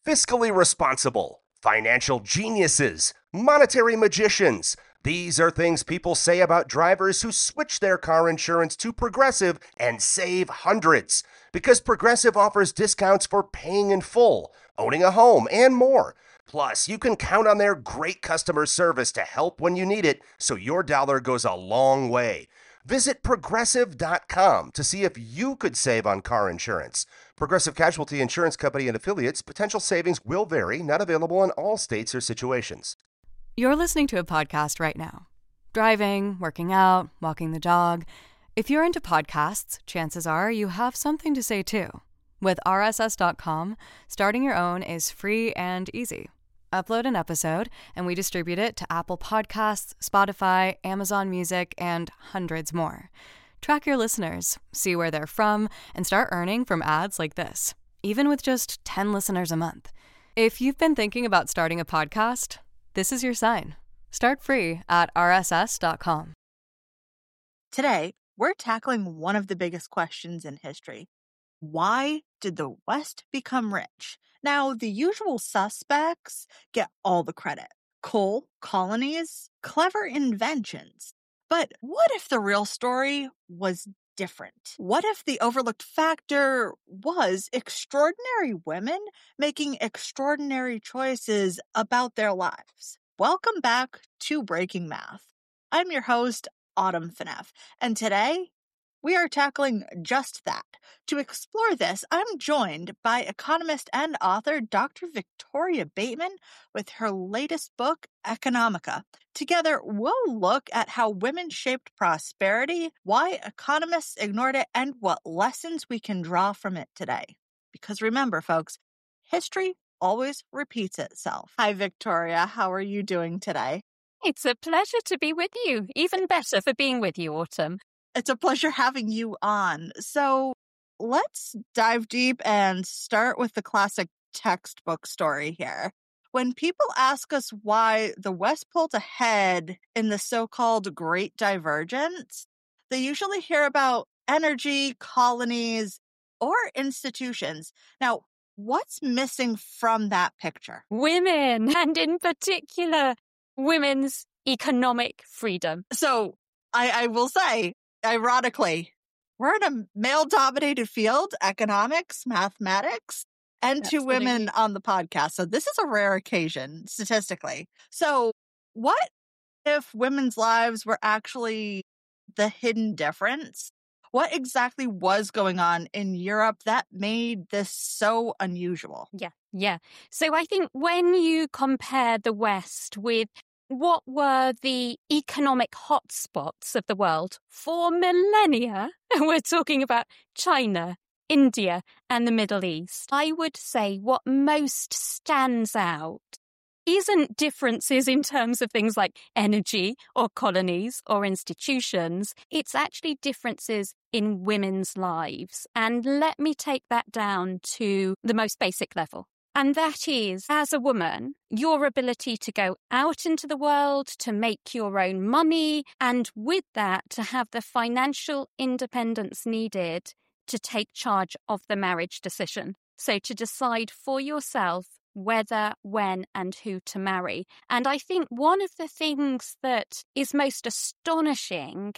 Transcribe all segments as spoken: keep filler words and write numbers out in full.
fiscally responsible, financial geniuses, monetary magicians. These are things people say about drivers who switch their car insurance to Progressive and save hundreds. Because Progressive offers discounts for paying in full, owning a home, and more. Plus, you can count on their great customer service to help when you need it, so your dollar goes a long way. Visit Progressive dot com to see if you could save on car insurance. Progressive Casualty Insurance Company and affiliates. Potential savings will vary. Not available in all states or situations. You're listening to a podcast right now. Driving, working out, walking the dog. If you're into podcasts, chances are you have something to say too. With R S S dot com, starting your own is free and easy. Upload an episode, and we distribute it to Apple Podcasts, Spotify, Amazon Music, and hundreds more. Track your listeners, see where they're from, and start earning from ads like this, even with just ten listeners a month. If you've been thinking about starting a podcast, this is your sign. Start free at R S S dot com. Today, we're tackling one of the biggest questions in history. Why did the West become rich? Now, the usual suspects get all the credit. Coal, colonies, clever inventions. But what if the real story was different? What if the overlooked factor was extraordinary women making extraordinary choices about their lives? Welcome back to Breaking Math. I'm your host, Autumn Phaneuf, and today we are tackling just that. To explore this, I'm joined by economist and author Doctor Victoria Bateman with her latest book, Economica. Together, we'll look at how women shaped prosperity, why economists ignored it, and what lessons we can draw from it today. Because remember, folks, history always repeats itself. Hi, Victoria. How are you doing today? It's a pleasure to be with you. Even better for being with you, Autumn. It's a pleasure having you on. So let's dive deep and start with the classic textbook story here. When people ask us why the West pulled ahead in the so-called Great Divergence, they usually hear about energy, colonies, or institutions. Now, what's missing from that picture? Women, and in particular, women's economic freedom. So I, I will say, ironically, we're in a male-dominated field, economics, mathematics, and two Absolutely. women on the podcast. So this is a rare occasion, statistically. So what if women's lives were actually the hidden difference? What exactly was going on in Europe that made this so unusual? Yeah, yeah. So I think when you compare the West with what were the economic hotspots of the world for millennia, we're talking about China, India, and the Middle East, I would say what most stands out isn't differences in terms of things like energy or colonies or institutions. It's actually differences in women's lives. And let me take that down to the most basic level. And that is, as a woman, your ability to go out into the world, to make your own money, and with that, to have the financial independence needed to take charge of the marriage decision. So to decide for yourself whether, when, and who to marry. And I think one of the things that is most astonishing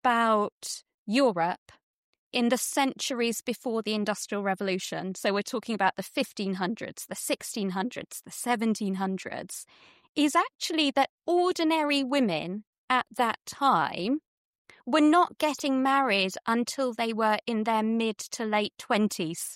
about Europe in the centuries before the Industrial Revolution, so we're talking about the fifteen hundreds, the sixteen hundreds, the seventeen hundreds, is actually that ordinary women at that time were not getting married until they were in their mid to late twenties.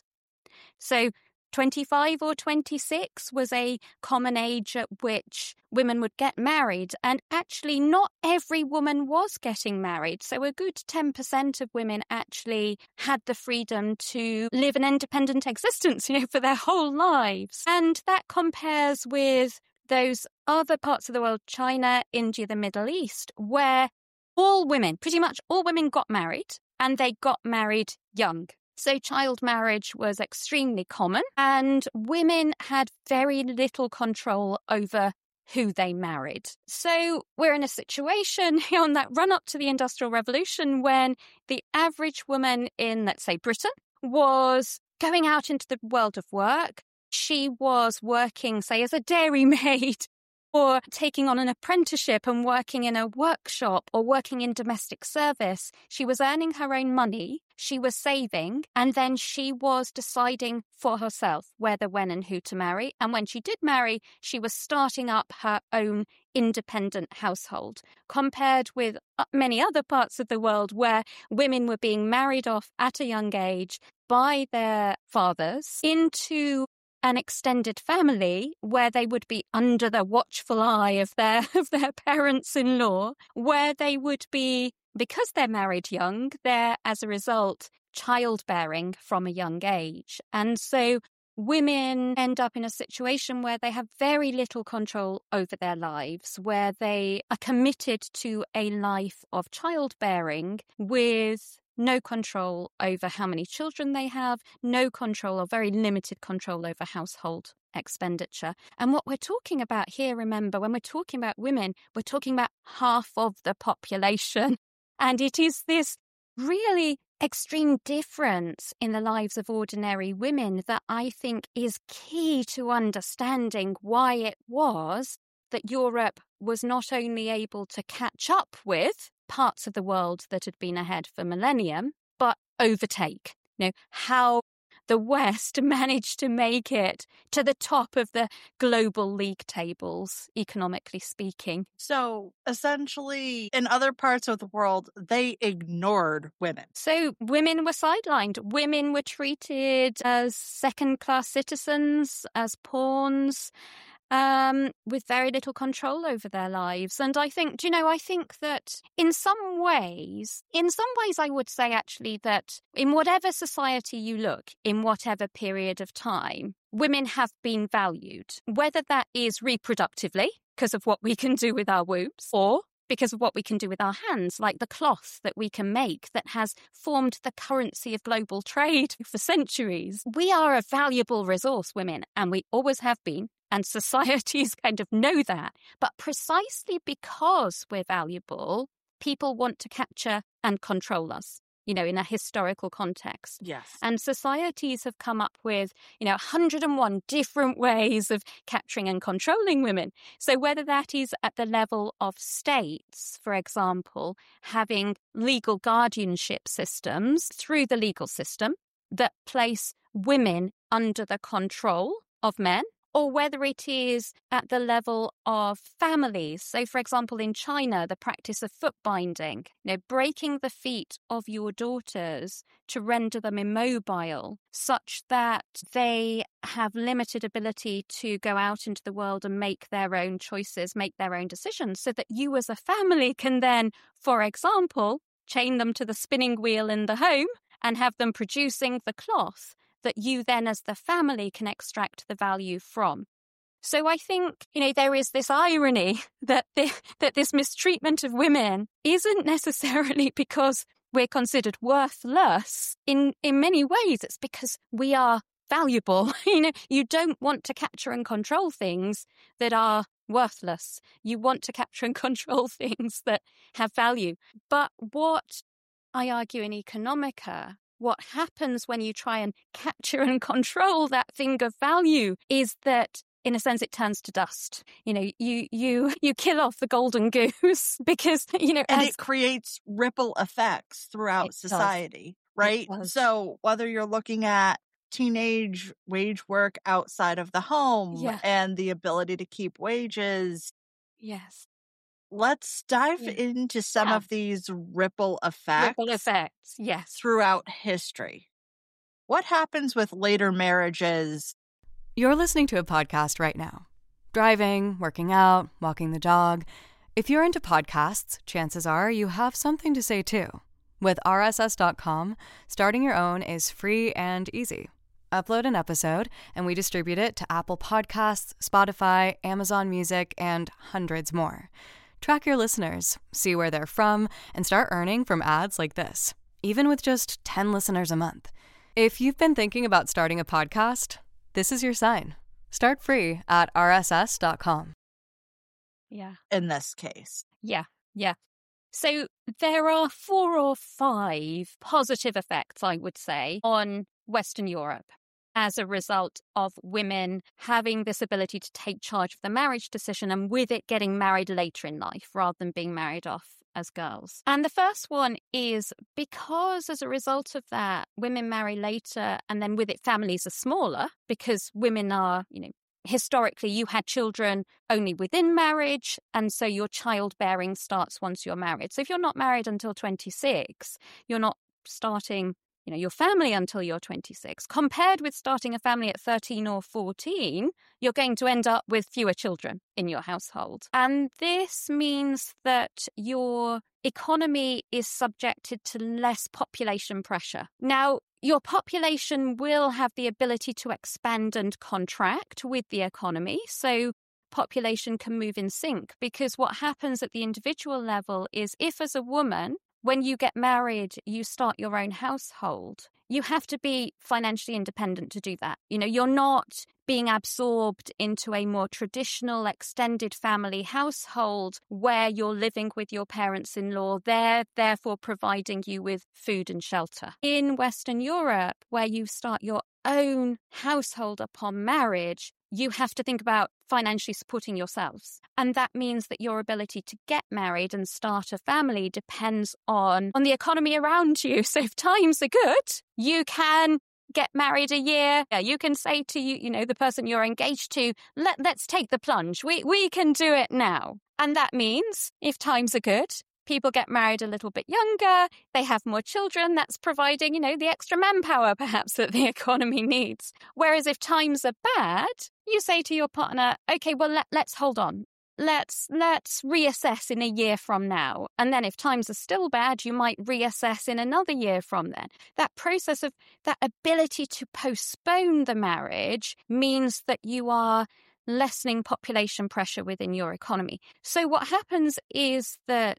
So twenty-five or twenty-six was a common age at which women would get married, and actually not every woman was getting married. So a good ten percent of women actually had the freedom to live an independent existence, you know, for their whole lives. And that compares with those other parts of the world, China, India, the Middle East, where all women, pretty much all women got married, and they got married young. So child marriage was extremely common, and women had very little control over who they married. So we're in a situation on that run up to the Industrial Revolution when the average woman in, let's say, Britain was going out into the world of work, she was working, say, as a dairymaid, or taking on an apprenticeship and working in a workshop or working in domestic service. She was earning her own money, she was saving, and then she was deciding for herself whether, when, and who to marry. And when she did marry, she was starting up her own independent household, compared with many other parts of the world where women were being married off at a young age by their fathers into an extended family where they would be under the watchful eye of their of their parents-in-law, where they would be, because they're married young, they're, as a result, childbearing from a young age. And so women end up in a situation where they have very little control over their lives, where they are committed to a life of childbearing with no control over how many children they have, no control or very limited control over household expenditure. And what we're talking about here, remember, when we're talking about women, we're talking about half of the population. And it is this really extreme difference in the lives of ordinary women that I think is key to understanding why it was that Europe was not only able to catch up with parts of the world that had been ahead for millennium, but overtake. You know, how the West managed to make it to the top of the global league tables, economically speaking. So essentially, in other parts of the world, they ignored women. So women were sidelined. Women were treated as second-class citizens, as pawns, um, with very little control over their lives. And I think, do you know, I think that in some ways, in some ways, I would say actually that in whatever society you look, in whatever period of time, women have been valued, whether that is reproductively, because of what we can do with our wombs, or because of what we can do with our hands, like the cloth that we can make that has formed the currency of global trade for centuries. We are a valuable resource, women, and we always have been. And societies kind of know that. But precisely because we're valuable, people want to capture and control us, you know, in a historical context. Yes. And societies have come up with, you know, one hundred and one different ways of capturing and controlling women. So whether that is at the level of states, for example, having legal guardianship systems through the legal system that place women under the control of men, or whether it is at the level of families. So, for example, in China, the practice of foot binding, you know, breaking the feet of your daughters to render them immobile, such that they have limited ability to go out into the world and make their own choices, make their own decisions, so that you as a family can then, for example, chain them to the spinning wheel in the home and have them producing the cloth that you then as the family can extract the value from. So I think, you know, there is this irony that the, that this mistreatment of women isn't necessarily because we're considered worthless. In, in many ways, it's because we are valuable. You know, you don't want to capture and control things that are worthless. You want to capture and control things that have value. But what I argue in Economica, what happens when you try and capture and control that thing of value is that, in a sense, it turns to dust. You know, you you you kill off the golden goose because, you know, and as, it creates ripple effects throughout society, right? So whether you're looking at teenage wage work outside of the home Yeah. and the ability to keep wages. Yes. Let's dive Yeah. into some Yeah. of these ripple effects Ripple effects, yes. throughout history. What happens with later marriages? You're listening to a podcast right now. Driving, working out, walking the dog. If you're into podcasts, chances are you have something to say too. With R S S dot com, starting your own is free and easy. Upload an episode, and we distribute it to Apple Podcasts, Spotify, Amazon Music, and hundreds more. Track your listeners, see where they're from, and start earning from ads like this, even with just ten listeners a month. If you've been thinking about starting a podcast, this is your sign. Start free at R S S dot com. Yeah. In this case. Yeah. Yeah. So there are four or five positive effects, I would say, on Western Europe. as a result of women having this ability to take charge of the marriage decision, and with it getting married later in life rather than being married off as girls. And the first one is because as a result of that, women marry later, and then with it families are smaller because women are, you know, historically you had children only within marriage, and so your childbearing starts once you're married. So if you're not married until twenty-six, you're not starting, you know, your family until you're twenty-six. Compared with starting a family at thirteen or fourteen, you're going to end up with fewer children in your household. And this means that your economy is subjected to less population pressure. Now, your population will have the ability to expand and contract with the economy. So population can move in sync, because what happens at the individual level is if as a woman, when you get married, you start your own household, you have to be financially independent to do that. You know, you're not being absorbed into a more traditional extended family household where you're living with your parents-in-law. They're therefore providing you with food and shelter. In Western Europe, where you start your own household upon marriage, you have to think about financially supporting yourselves. And that means that your ability to get married and start a family depends on, on the economy around you. So if times are good, you can get married a year. You can say to you, you know, the person you're engaged to, Let, let's take the plunge. We, we can do it now. And that means if times are good, people get married a little bit younger, they have more children, that's providing, you know, the extra manpower perhaps that the economy needs. Whereas if times are bad, you say to your partner, okay, well, let, let's hold on. Let's let's reassess in a year from now. And then if times are still bad, you might reassess in another year from then. That process of that ability to postpone the marriage means that you are lessening population pressure within your economy. So what happens is that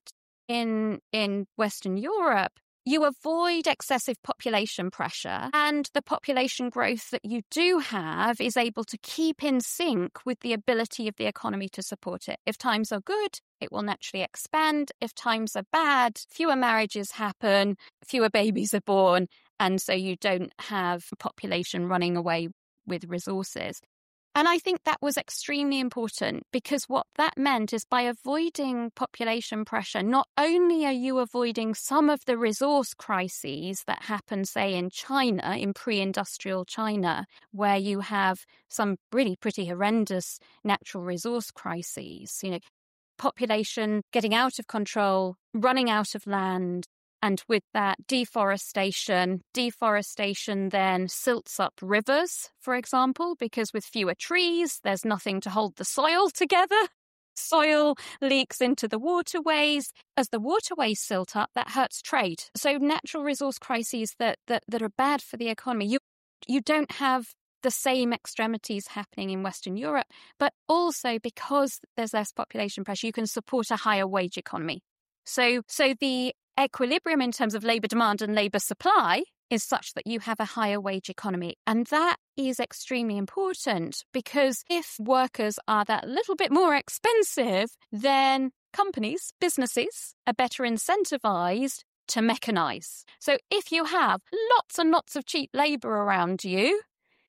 in in Western Europe, you avoid excessive population pressure, and the population growth that you do have is able to keep in sync with the ability of the economy to support it. If times are good, it will naturally expand. If times are bad, fewer marriages happen, fewer babies are born, and so you don't have population running away with resources. And I think that was extremely important, because what that meant is by avoiding population pressure, not only are you avoiding some of the resource crises that happen, say, in China, in pre-industrial China, where you have some really pretty horrendous natural resource crises, you know, population getting out of control, running out of land. And with that, deforestation, deforestation then silts up rivers, for example, because with fewer trees, there's nothing to hold the soil together. Soil leaks into the waterways. As the waterways silt up, that hurts trade. So natural resource crises that, that, that are bad for the economy, you, you don't have the same extremities happening in Western Europe, but also because there's less population pressure, you can support a higher wage economy. So, so the equilibrium in terms of labour demand and labour supply is such that you have a higher wage economy. And that is extremely important, because if workers are that little bit more expensive, then companies, businesses are better incentivized to mechanize. So if you have lots and lots of cheap labour around you,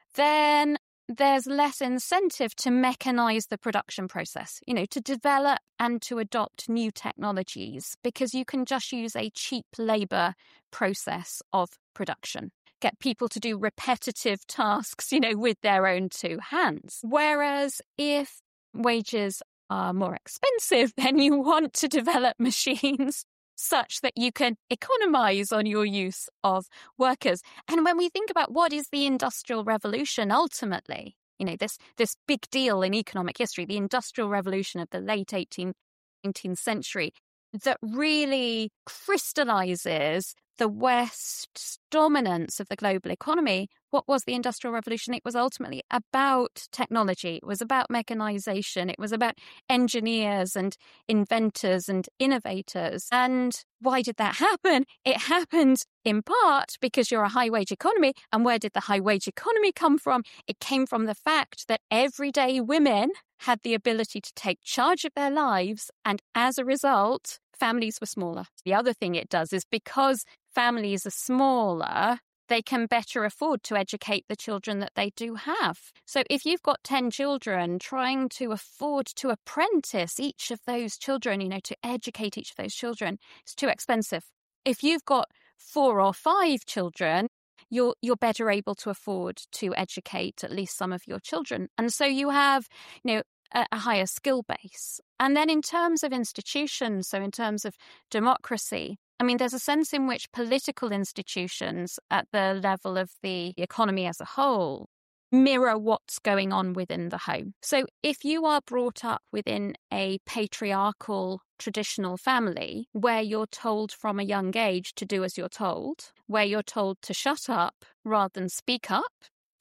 then there's less incentive to mechanize the production process, you know, to develop and to adopt new technologies, because you can just use a cheap labor process of production. Get people to do repetitive tasks, you know, with their own two hands. Whereas if wages are more expensive, then you want to develop machines such that you can economize on your use of workers. And when we think about what is the Industrial Revolution ultimately, you know, this, this big deal in economic history, the Industrial Revolution of the late eighteenth, nineteenth century, that really crystallizes the West's dominance of the global economy. What was the Industrial Revolution? It was ultimately about technology. It was about mechanization. It was about engineers and inventors and innovators. And why did that happen? It happened in part because you're a high-wage economy. And where did the high-wage economy come from? It came from the fact that everyday women had the ability to take charge of their lives. And as a result, families were smaller. The other thing it does is because families are smaller, they can better afford to educate the children that they do have. So if you've got ten children, trying to afford to apprentice each of those children, you know, to educate each of those children, it's too expensive. If you've got four or five children, you're you're better able to afford to educate at least some of your children. And so you have, you know, a, a higher skill base. And then in terms of institutions, so in terms of democracy, I mean, there's a sense in which political institutions at the level of the economy as a whole mirror what's going on within the home. So if you are brought up within a patriarchal traditional family where you're told from a young age to do as you're told, where you're told to shut up rather than speak up,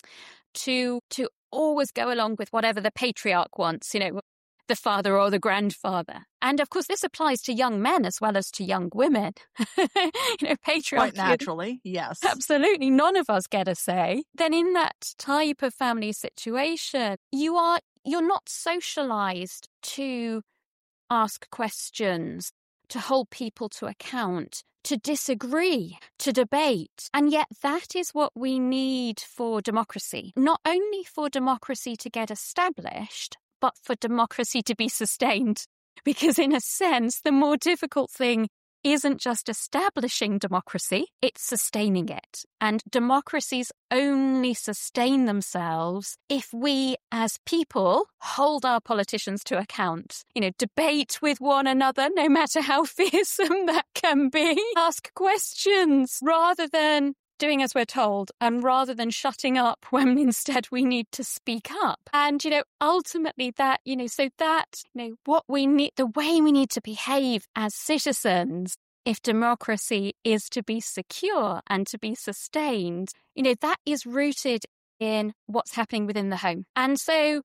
to to always go along with whatever the patriarch wants, you know, the father or the grandfather. And of course, this applies to young men as well as to young women. you know, patriarchy. Quite naturally, yes. Absolutely. None of us get a say. Then in that type of family situation, you are, you're not socialized to ask questions, to hold people to account, to disagree, to debate. And yet that is what we need for democracy. Not only for democracy to get established, but for democracy to be sustained. Because in a sense, the more difficult thing isn't just establishing democracy, it's sustaining it. And democracies only sustain themselves if we as people hold our politicians to account. You know, debate with one another, no matter how fearsome that can be. Ask questions rather than doing as we're told, and rather than shutting up when instead we need to speak up. And, you know, ultimately that, you know, so that, you know, what we need, the way we need to behave as citizens, if democracy is to be secure and to be sustained, you know, that is rooted in what's happening within the home. And so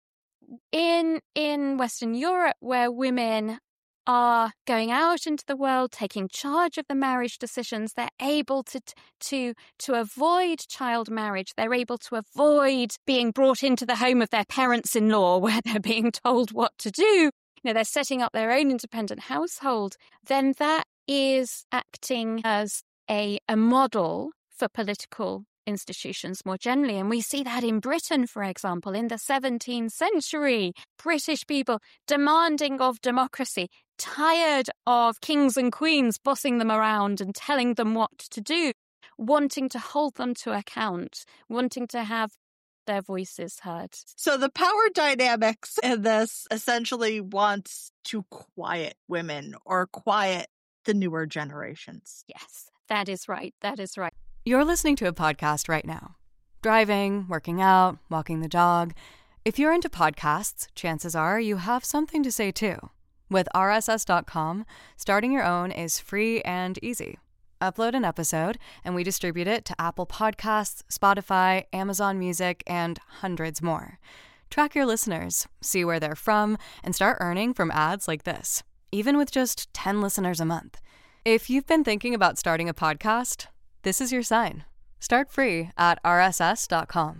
in, in Western Europe, where women are going out into the world, taking charge of the marriage decisions, they're able to to to avoid child marriage. They're able to avoid being brought into the home of their parents-in-law where they're being told what to do. You know, they're setting up their own independent household. Then that is acting as a, a model for political institutions more generally. And we see that in Britain, for example, in the seventeenth century, British people demanding of democracy, tired of kings and queens bossing them around and telling them what to do, wanting to hold them to account, wanting to have their voices heard. So the power dynamics in this essentially wants to quiet women or quiet the newer generations. Yes, that is right. That is right. You're listening to a podcast right now. Driving, working out, walking the dog. If you're into podcasts, chances are you have something to say too. With R S S dot com, starting your own is free and easy. Upload an episode, and we distribute it to Apple Podcasts, Spotify, Amazon Music, and hundreds more. Track your listeners, see where they're from, and start earning from ads like this, even with just ten listeners a month. If you've been thinking about starting a podcast, this is your sign. Start free at R S S dot com.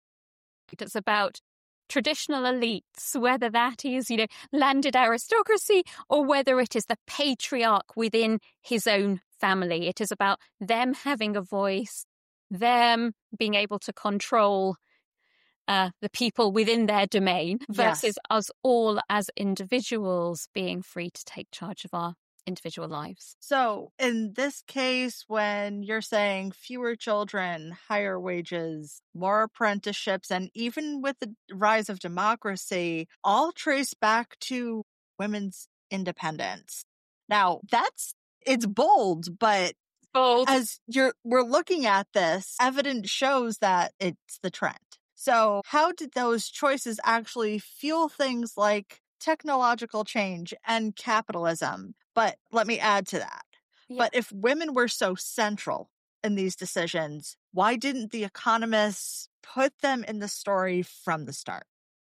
It's about traditional elites, whether that is, you know, landed aristocracy or whether it is the patriarch within his own family. It is about them having a voice, them being able to control uh, the people within their domain versus Yes. us all as individuals being free to take charge of our individual lives. So in this case, when you're saying fewer children, higher wages, more apprenticeships, and even with the rise of democracy, all trace back to women's independence. Now, that's, it's bold, but Bold. as you're, we're looking at this, evidence shows that it's the trend. So how did those choices actually fuel things like technological change and capitalism? But let me add to that. Yeah. But if women were so central in these decisions, why didn't the economists put them in the story from the start?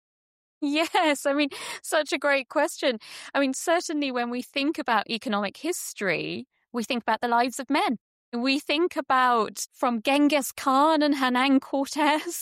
Yes, I mean, such a great question. I mean, certainly when we think about economic history, we think about the lives of men. We think about from Genghis Khan and Hernan Cortez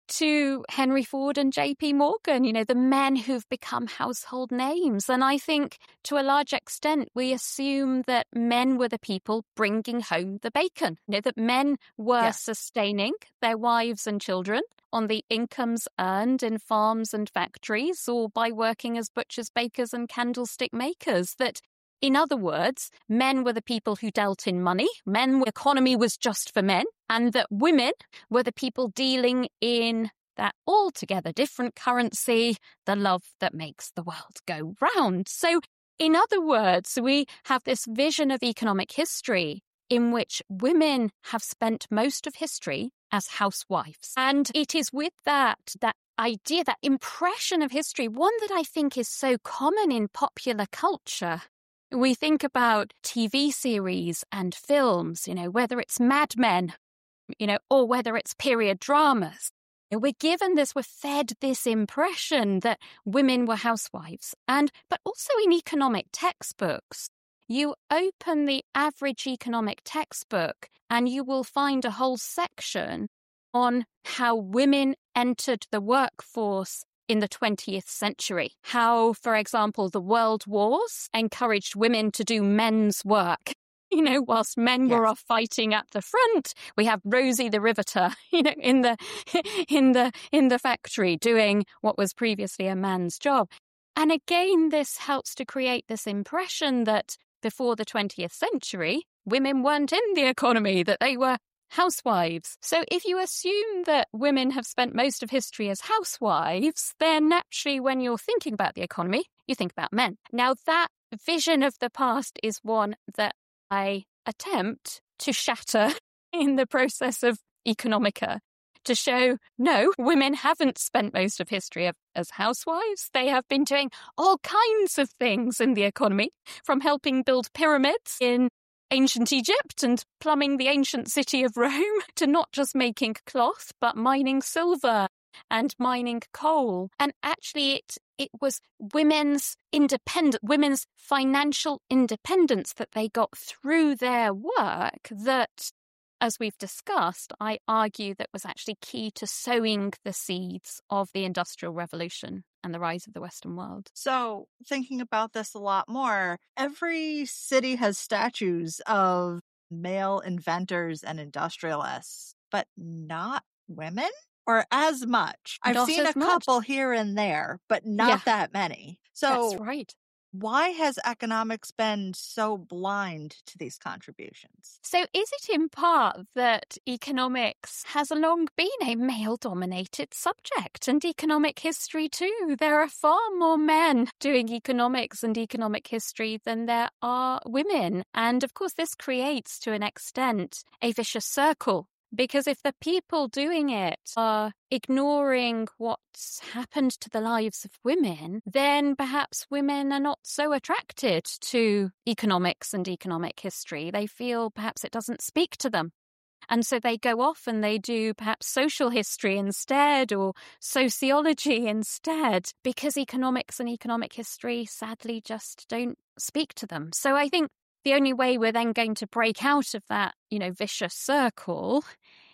to Henry Ford and J P Morgan, you know, the men who've become household names. And I think to a large extent, we assume that men were the people bringing home the bacon, you know, that men were Yeah. sustaining their wives and children on the incomes earned in farms and factories or by working as butchers, bakers and candlestick makers. That, in other words, men were the people who dealt in money, men, the economy was just for men, and that women were the people dealing in that altogether different currency, the love that makes the world go round. So, in other words, we have this vision of economic history in which women have spent most of history as housewives. And it is with that, that idea, that impression of history, one that I think is so common in popular culture. We think about T V series and films, you know, whether it's Mad Men, you know, or whether it's period dramas. We're given this, we're fed this impression that women were housewives. And, but also in economic textbooks, you open the average economic textbook and you will find a whole section on how women entered the workforce in the twentieth century. How, for example, the world wars encouraged women to do men's work. You know, whilst men Yes. were off fighting at the front, we have Rosie the Riveter, you know, in the in the in the factory doing what was previously a man's job. And again, this helps to create this impression that before the twentieth century, women weren't in the economy, that they were housewives. So if you assume that women have spent most of history as housewives, then naturally when you're thinking about the economy, you think about men. Now that vision of the past is one that I attempt to shatter in the process of Economica, to show, no, women haven't spent most of history of, as housewives. They have been doing all kinds of things in the economy, from helping build pyramids in ancient Egypt and plumbing the ancient city of Rome, to not just making cloth, but mining silver and mining coal. And actually it it was women's independent, women's financial independence that they got through their work that, as we've discussed, I argue that was actually key to sowing the seeds of the Industrial Revolution and the rise of the Western world. So, thinking about this a lot more, every city has statues of male inventors and industrialists, but not women? Or as much. I've Not seen a as much. couple here and there, but not Yeah. that many. So, That's right. why has economics been so blind to these contributions? So is it in part that economics has long been a male-dominated subject, and economic history too? There are far more men doing economics and economic history than there are women. And of course, this creates, to an extent, a vicious circle. Because if the people doing it are ignoring what's happened to the lives of women, then perhaps women are not so attracted to economics and economic history. They feel perhaps it doesn't speak to them. And so they go off and they do perhaps social history instead, or sociology instead, because economics and economic history sadly just don't speak to them. So I think the only way we're then going to break out of that, you know, vicious circle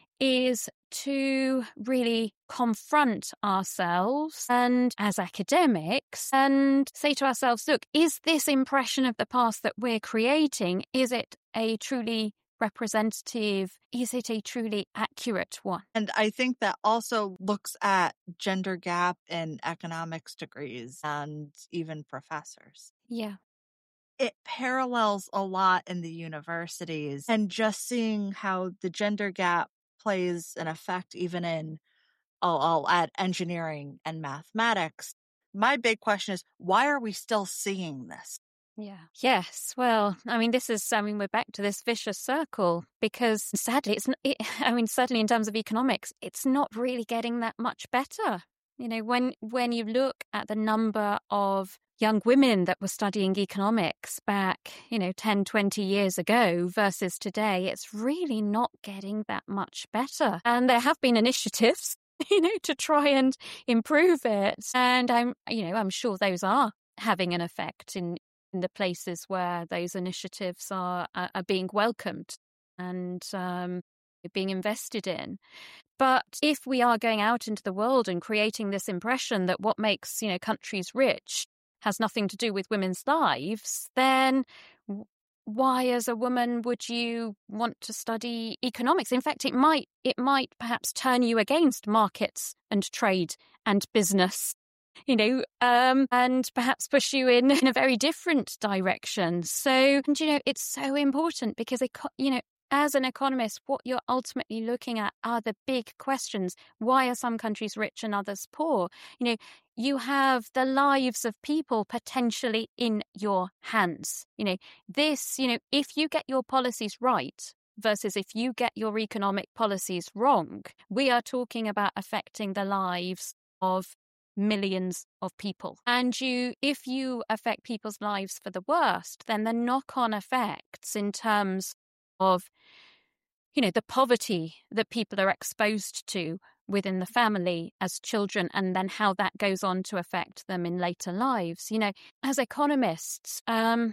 is to really confront ourselves and as academics and say to ourselves, look, is this impression of the past that we're creating, is it a truly representative, is it a truly accurate one? And I think that also looks at gender gap in economics degrees and even professors. Yeah. It parallels a lot in the universities, and just seeing how the gender gap plays an effect even in, I'll, I'll add engineering and mathematics. My big question is, why are we still seeing this? Yeah. Yes. Well, I mean, this is, I mean, we're back to this vicious circle because sadly, it's, it, I mean, certainly in terms of economics, it's not really getting that much better. You know, when, when you look at the number of young women that were studying economics back, you know, ten, twenty years ago versus today, it's really not getting that much better. And there have been initiatives, you know, to try and improve it. And I'm, you know, I'm sure those are having an effect in, in the places where those initiatives are, are, are being welcomed. And, um, being invested in. But if we are going out into the world and creating this impression that what makes, you know, countries rich has nothing to do with women's lives, then why, as a woman, would you want to study economics? In fact, it might it might perhaps turn you against markets and trade and business, you know, um, and perhaps push you in, in a very different direction. So, and, you know, it's so important because, you know, as an economist, what you're ultimately looking at are the big questions. Why are some countries rich and others poor? You know, you have the lives of people potentially in your hands. You know, this, you know, if you get your policies right versus if you get your economic policies wrong, we are talking about affecting the lives of millions of people. And you, if you affect people's lives for the worst, then the knock-on effects in terms of, you know, the poverty that people are exposed to within the family as children, and then how that goes on to affect them in later lives. You know, as economists, um,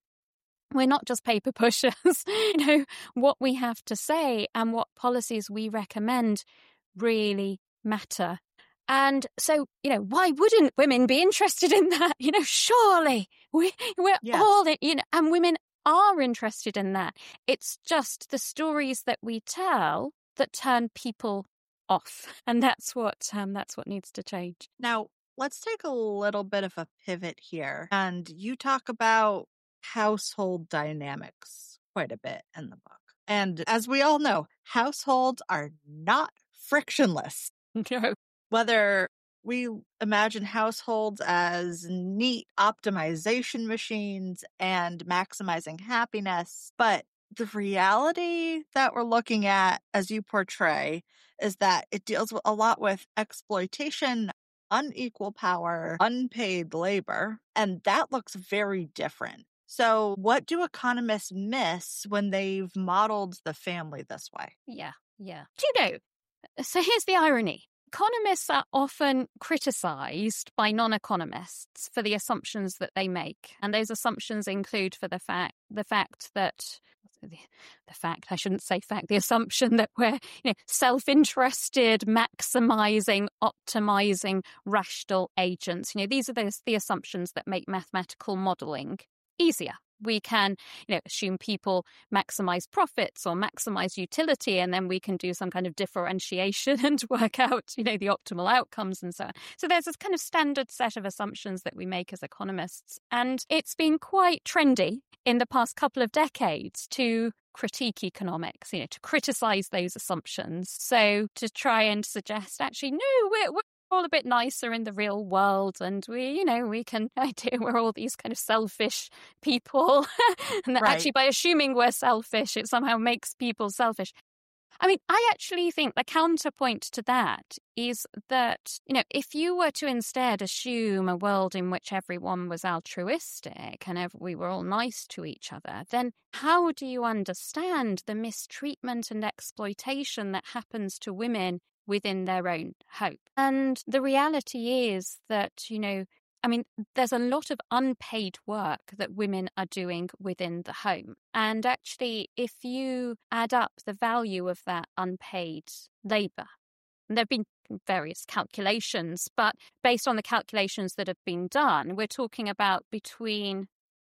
we're not just paper pushers. You know, what we have to say and what policies we recommend really matter. And so, you know, why wouldn't women be interested in that? You know, surely we, we're Yes. all, you know, and women are interested in that. It's just the stories that we tell that turn people off. And that's what um, that's what needs to change. Now, let's take a little bit of a pivot here. And you talk about household dynamics quite a bit in the book. And as we all know, households are not frictionless. No. Whether we imagine households as neat optimization machines and maximizing happiness, but the reality that we're looking at, as you portray, is that it deals with a lot with exploitation, unequal power, unpaid labor, and that looks very different. So what do economists miss when they've modeled the family this way? Yeah, yeah. Do you know, so here's the irony. Economists are often criticized by non-economists for the assumptions that they make. And those assumptions include for the fact the fact that the, the fact, I shouldn't say fact, the assumption that we're, you know, self-interested, maximizing, optimizing, rational agents. You know, these are those the assumptions that make mathematical modeling easier. We can, you know, assume people maximize profits or maximize utility, and then we can do some kind of differentiation and work out, you know, the optimal outcomes and so on. So there's this kind of standard set of assumptions that we make as economists. And it's been quite trendy in the past couple of decades to critique economics, you know, to criticize those assumptions. So to try and suggest, actually, no, we're, we're all a bit nicer in the real world, and we, you know, we can idea we're all these kind of selfish people, and that Right. actually by assuming we're selfish, it somehow makes people selfish. I mean, I actually think the counterpoint to that is that, you know, if you were to instead assume a world in which everyone was altruistic and ev- we were all nice to each other, then how do you understand the mistreatment and exploitation that happens to women within their own home? And the reality is that, you know, I mean, there's a lot of unpaid work that women are doing within the home. And actually, if you add up the value of that unpaid labour, and there have been various calculations, but based on the calculations that have been done, we're talking about between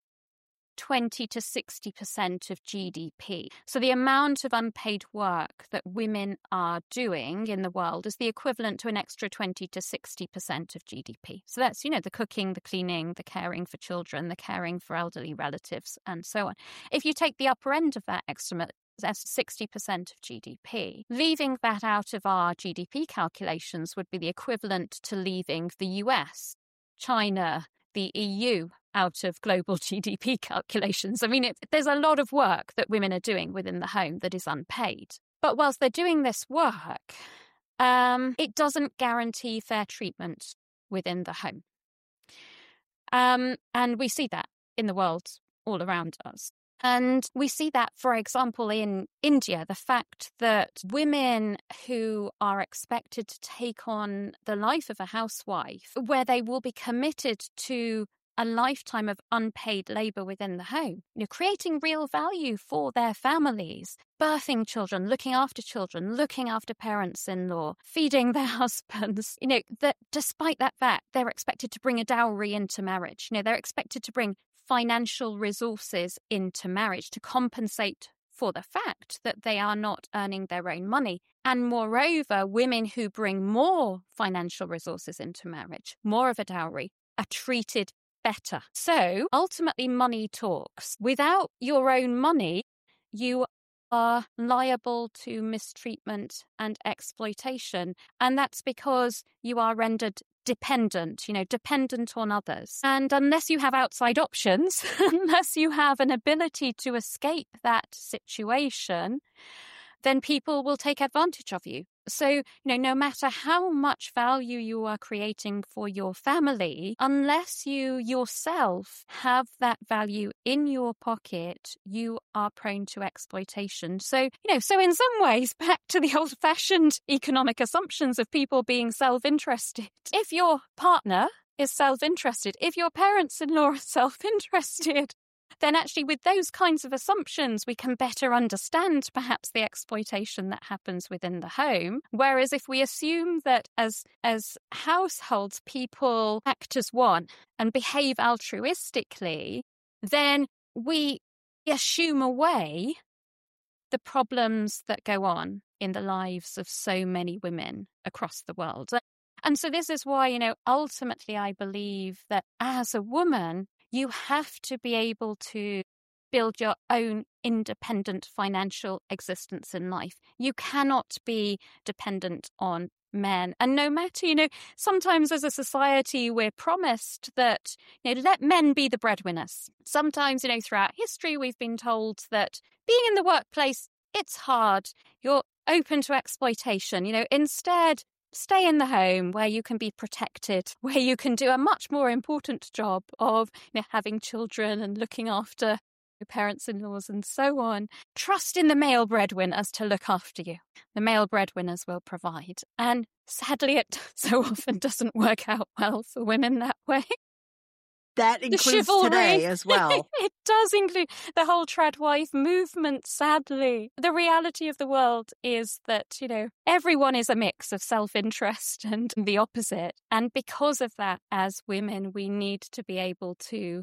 twenty to sixty percent of G D P. So the amount of unpaid work that women are doing in the world is the equivalent to an extra twenty to sixty percent of G D P. So that's, you know, the cooking, the cleaning, the caring for children, the caring for elderly relatives, and so on. If you take the upper end of that estimate, that's sixty percent of G D P. Leaving that out of our G D P calculations would be the equivalent to leaving the U S, China, the E U out of global G D P calculations. I mean, it, there's a lot of work that women are doing within the home that is unpaid. But whilst they're doing this work, um, it doesn't guarantee fair treatment within the home. Um, and we see that in the world all around us. And we see that, for example, in India, the fact that women who are expected to take on the life of a housewife, where they will be committed to a lifetime of unpaid labor within the home, you know, creating real value for their families, birthing children, looking after children, looking after parents-in-law, feeding their husbands, you know, that despite that fact, they're expected to bring a dowry into marriage. You know, they're expected to bring financial resources into marriage to compensate for the fact that they are not earning their own money. And moreover, women who bring more financial resources into marriage, more of a dowry, are treated better. So ultimately, money talks. Without your own money, you are liable to mistreatment and exploitation. And that's because you are rendered dependent, you know, dependent on others. And unless you have outside options, unless you have an ability to escape that situation, then people will take advantage of you. So, you know, no matter how much value you are creating for your family, unless you yourself have that value in your pocket, you are prone to exploitation. So, you know, so in some ways, back to the old-fashioned economic assumptions of people being self-interested. If your partner is self-interested, if your parents-in-law are self-interested, then actually with those kinds of assumptions, we can better understand perhaps the exploitation that happens within the home. Whereas if we assume that as, as households, people act as one and behave altruistically, then we assume away the problems that go on in the lives of so many women across the world. And so this is why, you know, ultimately I believe that as a woman, you have to be able to build your own independent financial existence in life. You cannot be dependent on men. And no matter, you know, sometimes as a society, we're promised that, you know, let men be the breadwinners. Sometimes, you know, throughout history, we've been told that being in the workplace, it's hard. You're open to exploitation. You know, instead, stay in the home where you can be protected, where you can do a much more important job of, you know, having children and looking after your parents-in-laws and so on. Trust in the male breadwinners to look after you. The male breadwinners will provide. And sadly, it so often doesn't work out well for women that way. That includes today as well. It does include the whole tradwife movement, sadly. The reality of the world is that, you know, everyone is a mix of self-interest and the opposite. And because of that, as women, we need to be able to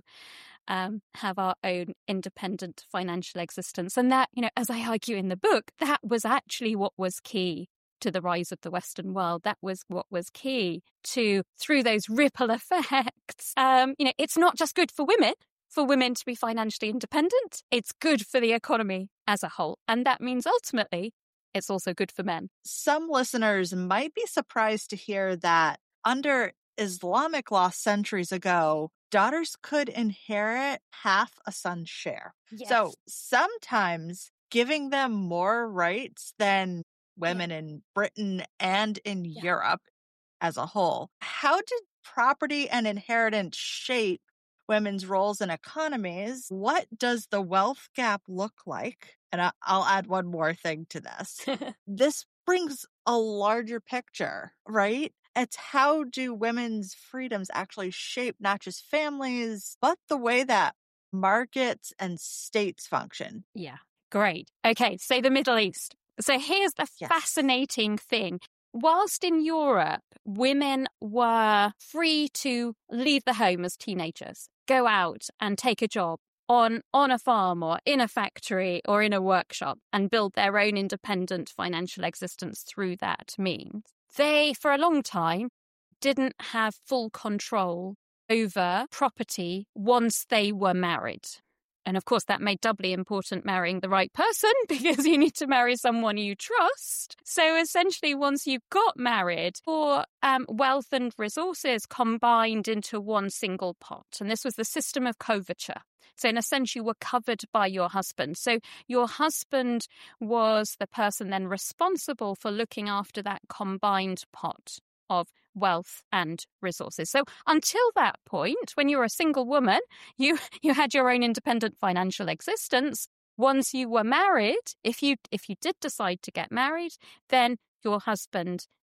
um, have our own independent financial existence. And that, you know, as I argue in the book, that was actually what was key to the rise of the Western world. That was what was key to, through those ripple effects. Um, you know, it's not just good for women, for women to be financially independent. It's good for the economy as a whole. And that means ultimately, it's also good for men. Some listeners might be surprised to hear that under Islamic law centuries ago, daughters could inherit half a son's share. Yes. So sometimes giving them more rights than women yeah. in Britain and in yeah. Europe as a whole. How did property and inheritance shape women's roles in economies? What does the wealth gap look like? And I'll add one more thing to this. This brings a larger picture, right? It's how do women's freedoms actually shape not just families, but the way that markets and states function? Yeah, great. Okay, so the Middle East. So here's the yes. fascinating thing. Whilst in Europe, women were free to leave the home as teenagers, go out and take a job on, on a farm or in a factory or in a workshop and build their own independent financial existence through that means. They, for a long time, didn't have full control over property once they were married. And of course, that made doubly important marrying the right person because you need to marry someone you trust. So essentially, once you got married, your um, wealth and resources combined into one single pot. And this was the system of coverture. So in a sense, you were covered by your husband. So your husband was the person then responsible for looking after that combined pot of wealth and resources. So until that point, when you were a single woman, you, you had your own independent financial existence. Once you were married, if you if you did decide to get married, then your husband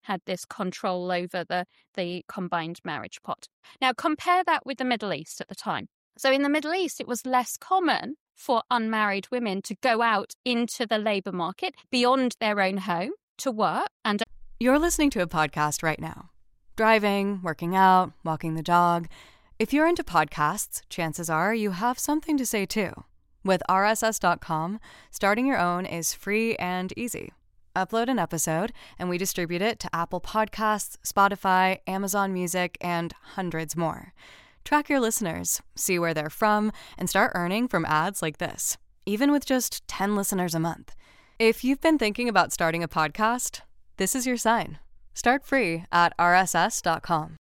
had this control over the, the combined marriage pot. Now, compare that with the Middle East at the time. So in the Middle East, it was less common for unmarried women to go out into the labour market beyond their own home to work. And You're listening to a podcast right now. Driving, working out, walking the dog. If you're into podcasts, chances are you have something to say too. With R S S dot com, starting your own is free and easy. Upload an episode, and we distribute it to Apple Podcasts, Spotify, Amazon Music, and hundreds more. Track your listeners, see where they're from, and start earning from ads like this, even with just ten listeners a month. If you've been thinking about starting a podcast, this is your sign. Start free at R S S dot com.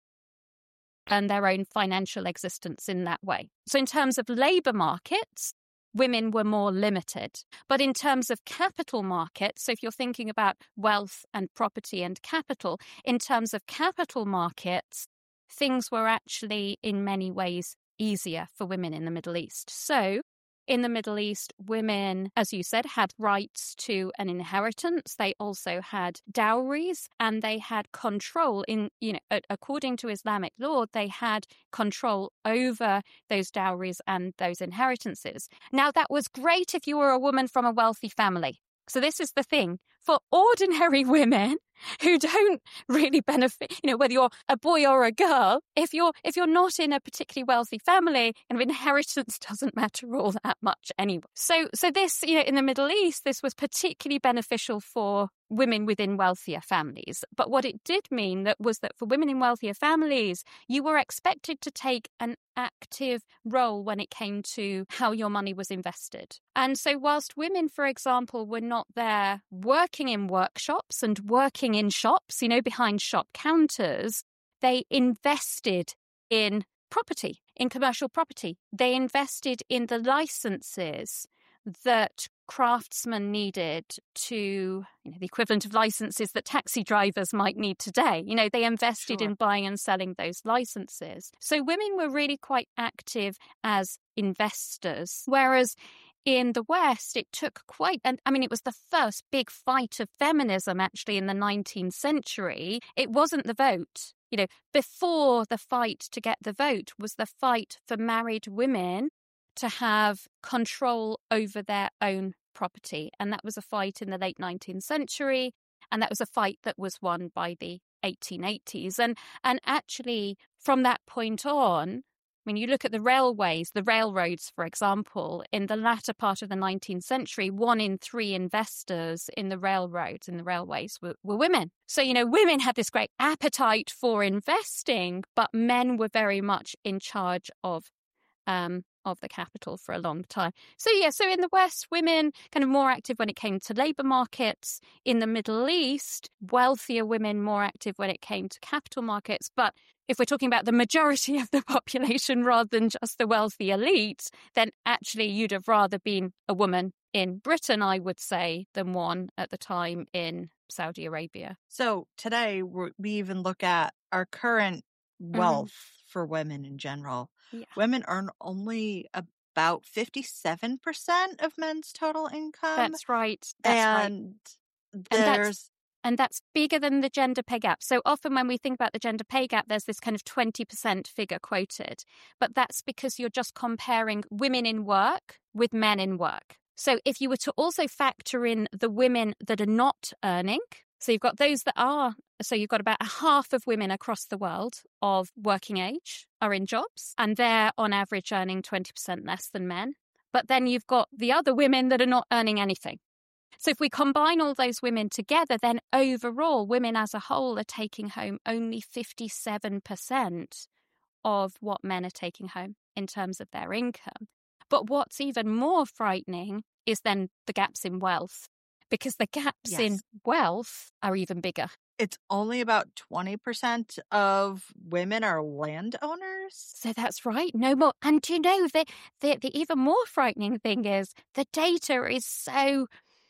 And their own financial existence in that way. So in terms of labour markets, women were more limited. But in terms of capital markets, so if you're thinking about wealth and property and capital, in terms of capital markets, things were actually in many ways easier for women in the Middle East. So in the Middle East, women, as you said, had rights to an inheritance. They also had dowries, and they had control in, you know, according to Islamic law, they had control over those dowries and those inheritances. Now, that was great if you were a woman from a wealthy family. So this is the thing. For ordinary women who don't really benefit, you know, whether you're a boy or a girl, if you're if you're not in a particularly wealthy family, and inheritance doesn't matter all that much anyway. So so this, you know, in the Middle East, this was particularly beneficial for women within wealthier families. But what it did mean that was that for women in wealthier families, you were expected to take an active role when it came to how your money was invested. And so whilst women, for example, were not there working in workshops and working in shops, you know, behind shop counters, they invested in property, in commercial property. They invested in the licenses that craftsmen needed to, you know, the equivalent of licenses that taxi drivers might need today. You know, they invested Sure. in buying and selling those licenses. So women were really quite active as investors, whereas in the West, it took quite, and I mean, it was the first big fight of feminism actually in the nineteenth century. It wasn't the vote. You know, before the fight to get the vote was the fight for married women to have control over their own property. And that was a fight in the late nineteenth century. And that was a fight that was won by the eighteen eighties. And, and actually, from that point on, I mean, you look at the railways, the railroads, for example, in the latter part of the nineteenth century, one in three investors in the railroads, in the railways, were, were women. So, you know, women had this great appetite for investing, but men were very much in charge of um, of the capital for a long time. So, yeah, so in the West, women kind of more active when it came to labour markets. In the Middle East, wealthier women more active when it came to capital markets. But if we're talking about the majority of the population rather than just the wealthy elite, then actually you'd have rather been a woman in Britain, I would say, than one at the time in Saudi Arabia. So today we we even look at our current wealth mm. for women in general. Yeah. Women earn only about fifty-seven percent of men's total income. That's right. That's and right. there's... And that's, and that's bigger than the gender pay gap. So often when we think about the gender pay gap, there's this kind of twenty percent figure quoted. But that's because you're just comparing women in work with men in work. So if you were to also factor in the women that are not earning, so you've got those that are, so you've got about a half of women across the world of working age are in jobs, and they're on average earning twenty percent less than men. But then you've got the other women that are not earning anything. So if we combine all those women together, then overall, women as a whole are taking home only fifty-seven percent of what men are taking home in terms of their income. But what's even more frightening is then the gaps in wealth, because the gaps Yes. in wealth are even bigger. It's only about twenty percent of women are landowners. So that's right. No more. And do you know, the, the, the even more frightening thing is the data is so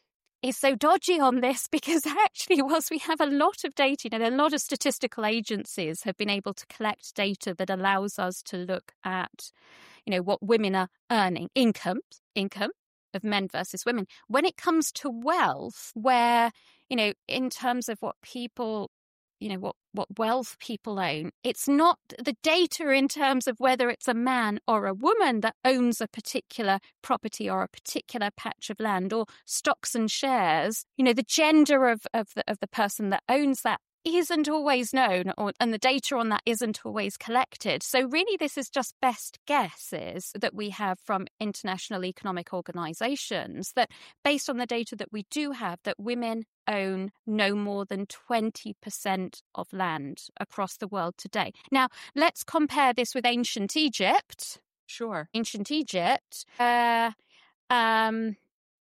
is so dodgy on this, because actually, whilst we have a lot of data, you know, a lot of statistical agencies have been able to collect data that allows us to look at, you know, what women are earning, income, income of men versus women. When it comes to wealth, where, you know, in terms of what people you know, what, what wealth people own, it's not the data in terms of whether it's a man or a woman that owns a particular property or a particular patch of land or stocks and shares. You know, the gender of, of, the, of the person that owns that isn't always known, or, and the data on that isn't always collected. So really this is just best guesses that we have from international economic organisations, that based on the data that we do have, that women own no more than twenty percent of land across the world today. Now, let's compare this with ancient Egypt. Sure. Ancient Egypt, uh, um,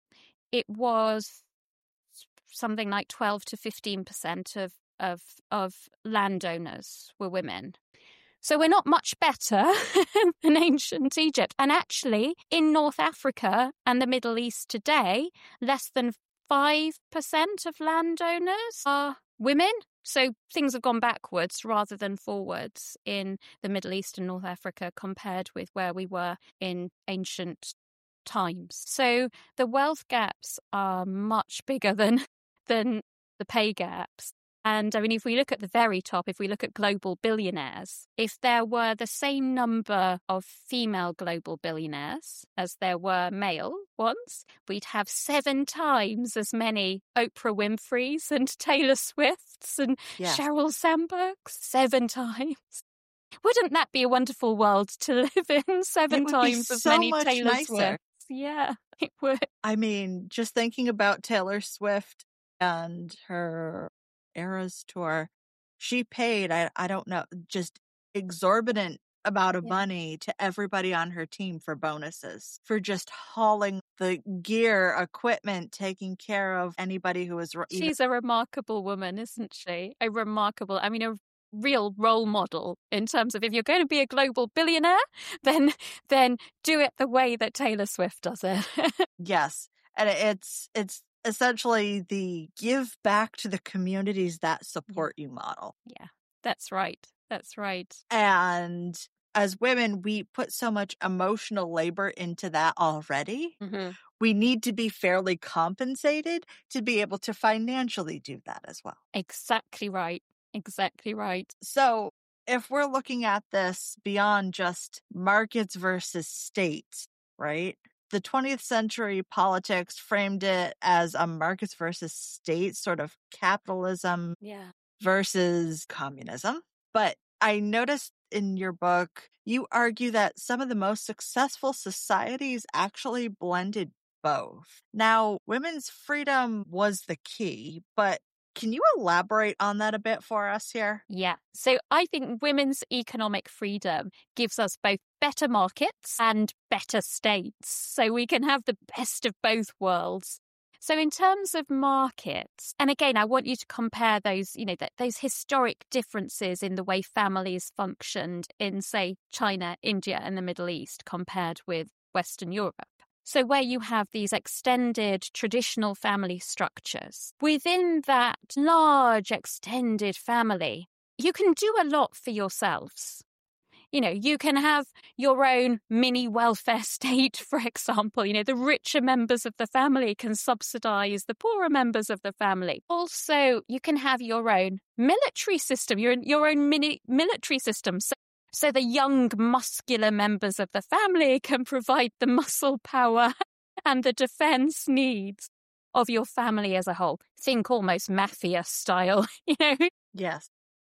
it was something like twelve to fifteen percent of Of, of landowners were women. So we're not much better than ancient Egypt. And actually, in North Africa and the Middle East today, less than five percent of landowners are women. So things have gone backwards rather than forwards in the Middle East and North Africa compared with where we were in ancient times. So the wealth gaps are much bigger than than the pay gaps. And I mean, if we look at the very top, if we look at global billionaires, if there were the same number of female global billionaires as there were male ones, we'd have seven times as many Oprah Winfreys and Taylor Swifts and Yes. Sheryl Sandbergs. Seven times. Wouldn't that be a wonderful world to live in? Seven It would be times as so many much Taylor nicer. Swifts. Yeah, it would. I mean, just thinking about Taylor Swift and her Eras tour, she paid, I, I don't know, just exorbitant amount of Yeah. money to everybody on her team for bonuses, for just hauling the gear, equipment, taking care of anybody who was ro- even She's a remarkable woman, isn't she? A remarkable, I mean, a real role model in terms of if you're going to be a global billionaire, then then do it the way that Taylor Swift does it. Yes. And it's it's essentially the give back to the communities that support you model. Yeah, that's right. That's right. And as women, we put so much emotional labor into that already. Mm-hmm. We need to be fairly compensated to be able to financially do that as well. Exactly right. Exactly right. So if we're looking at this beyond just markets versus states, right? The twentieth century politics framed it as a markets versus states, sort of capitalism Yeah. versus communism. But I noticed in your book, you argue that some of the most successful societies actually blended both. Now, women's freedom was the key, but can you elaborate on that a bit for us here? Yeah. So I think women's economic freedom gives us both better markets and better states. So we can have the best of both worlds. So in terms of markets, and again, I want you to compare those, you know, th- those historic differences in the way families functioned in, say, China, India, and the Middle East compared with Western Europe. So where you have these extended traditional family structures, within that large extended family, you can do a lot for yourselves. You know, you can have your own mini welfare state, for example. You know, the richer members of the family can subsidize the poorer members of the family. Also, you can have your own military system, your, your own mini military system. So, so the young, muscular members of the family can provide the muscle power and the defense needs of your family as a whole. Think almost mafia style, you know? Yes.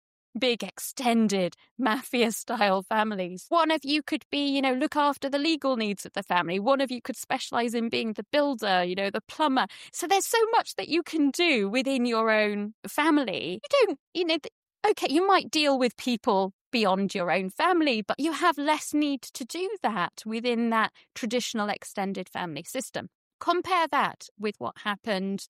Big extended mafia style families. One of you could be, you know, look after the legal needs of the family. One of you could specialize in being the builder, you know, the plumber. So there's so much that you can do within your own family. You don't, you know, okay, you might deal with people beyond your own family, but you have less need to do that within that traditional extended family system. Compare that with what happened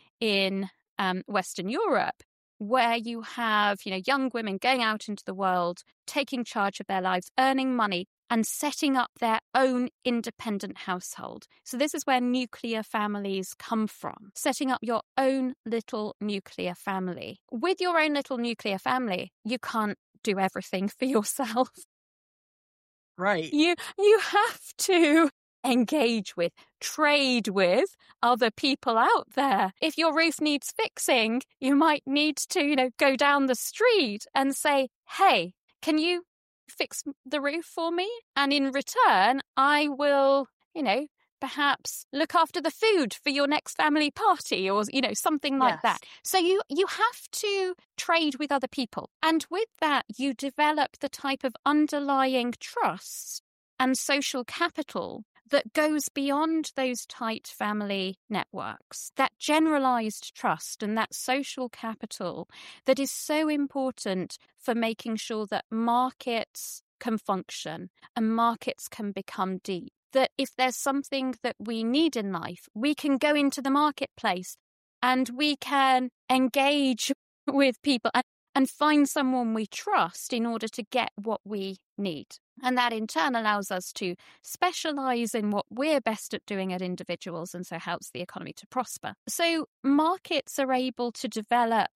in um, Western Europe, where you have, you know, young women going out into the world, taking charge of their lives, earning money, and setting up their own independent household. So this is where nuclear families come from, setting up your own little nuclear family. With your own little nuclear family, you can't do everything for yourself. Right. You you have to engage with, trade with other people out there. If your roof needs fixing, you might need to, you know, go down the street and say, hey, can you fix the roof for me? And in return, I will, you know, perhaps look after the food for your next family party or, you know, something like Yes. that. So you, you have to trade with other people. And with that, you develop the type of underlying trust and social capital that goes beyond those tight family networks. That generalized trust and that social capital that is so important for making sure that markets can function and markets can become deep. That if there's something that we need in life, we can go into the marketplace and we can engage with people and, and find someone we trust in order to get what we need. And that in turn allows us to specialize in what we're best at doing as individuals, and so helps the economy to prosper. So markets are able to develop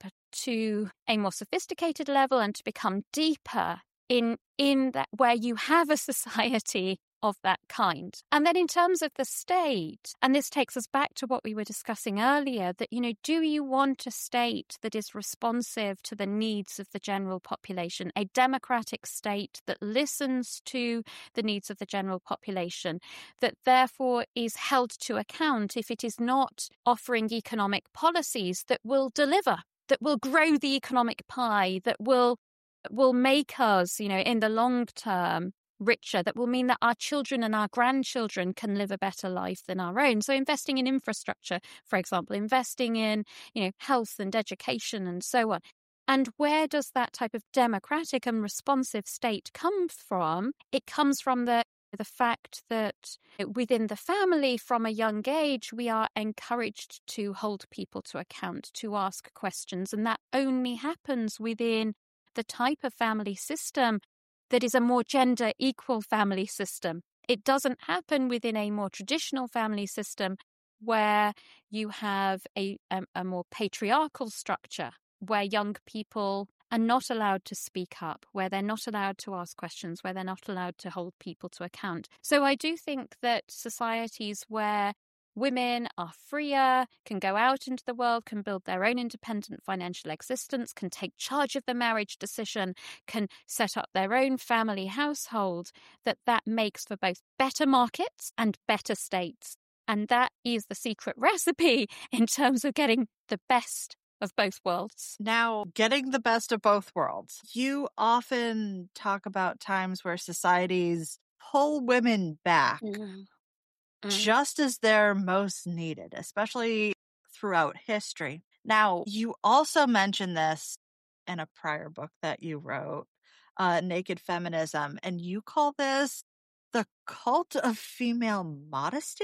to a more sophisticated level and to become deeper in, in that where you have a society of that kind. And then in terms of the state, and this takes us back to what we were discussing earlier, that, you know, do you want a state that is responsive to the needs of the general population, a democratic state that listens to the needs of the general population, that therefore is held to account if it is not offering economic policies that will deliver, that will grow the economic pie, that will will make us, you know, in the long term, richer, that will mean that our children and our grandchildren can live a better life than our own. So investing in infrastructure, for example, investing in, you know, health and education and so on. And where does that type of democratic and responsive state come from? It comes from the the fact that within the family from a young age, we are encouraged to hold people to account, to ask questions. And that only happens within the type of family system that is a more gender equal family system. It doesn't happen within a more traditional family system where you have a, a, a more patriarchal structure, where young people are not allowed to speak up, where they're not allowed to ask questions, where they're not allowed to hold people to account. So I do think that societies where women are freer, can go out into the world, can build their own independent financial existence, can take charge of the marriage decision, can set up their own family household, that that makes for both better markets and better states. And that is the secret recipe in terms of getting the best of both worlds. Now, getting the best of both worlds. You often talk about times where societies pull women back Mm. Mm. just as they're most needed, especially throughout history. Now, you also mentioned this in a prior book that you wrote, uh, Naked Feminism, and you call this the cult of female modesty.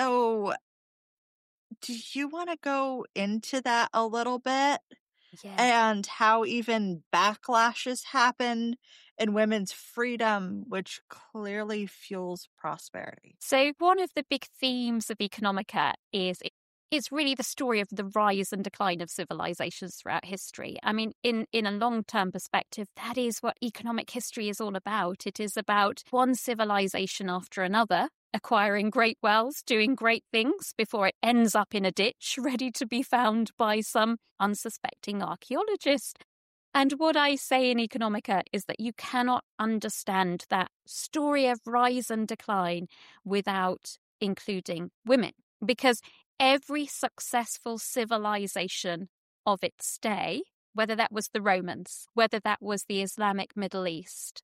So do you want to go into that a little bit? Yeah. And how even backlashes happen in women's freedom, which clearly fuels prosperity. So one of the big themes of Economica is it's really the story of the rise and decline of civilizations throughout history. I mean, in, in a long-term perspective, that is what economic history is all about. It is about one civilization after another, acquiring great wealth, doing great things before it ends up in a ditch, ready to be found by some unsuspecting archaeologist. And what I say in Economica is that you cannot understand that story of rise and decline without including women, because every successful civilization of its day, whether that was the Romans, whether that was the Islamic Middle East,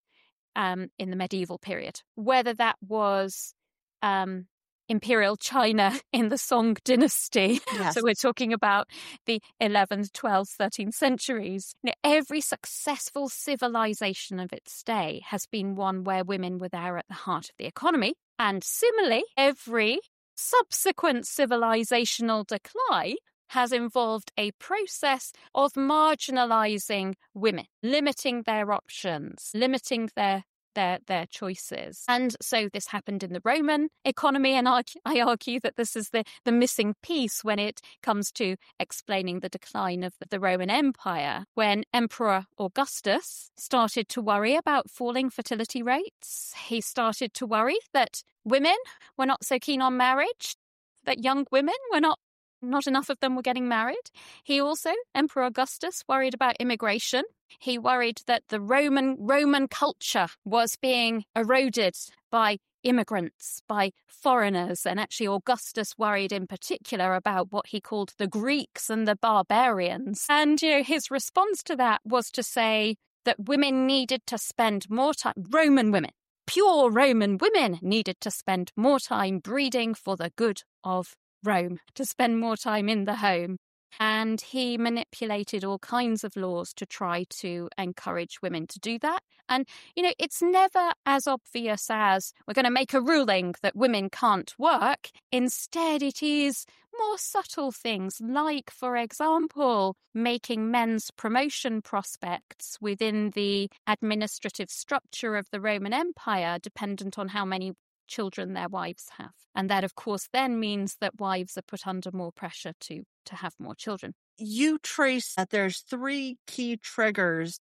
Um, in the medieval period, whether that was um, Imperial China in the Song dynasty. Yes. So we're talking about the eleventh, twelfth, thirteenth centuries. You know, every successful civilization of its day has been one where women were there at the heart of the economy. And similarly, every subsequent civilizational decline has involved a process of marginalizing women, limiting their options, limiting their their their choices. And so this happened in the Roman economy, and I, I argue that this is the, the missing piece when it comes to explaining the decline of the Roman Empire, when Emperor Augustus started to worry about falling fertility rates. He started to worry that women were not so keen on marriage, that young women were not Not enough of them were getting married. He also, Emperor Augustus, worried about immigration. He worried that the Roman Roman culture was being eroded by immigrants, by foreigners. And actually, Augustus worried in particular about what he called the Greeks and the barbarians. And, you know, his response to that was to say that women needed to spend more time, Roman women, pure Roman women needed to spend more time breeding for the good of Rome, to spend more time in the home. And he manipulated all kinds of laws to try to encourage women to do that. And, you know, it's never as obvious as we're going to make a ruling that women can't work. Instead, it is more subtle things like, for example, making men's promotion prospects within the administrative structure of the Roman Empire dependent on how many children their wives have. And that, of course, then means that wives are put under more pressure to, to have more children. You trace that there's three key triggers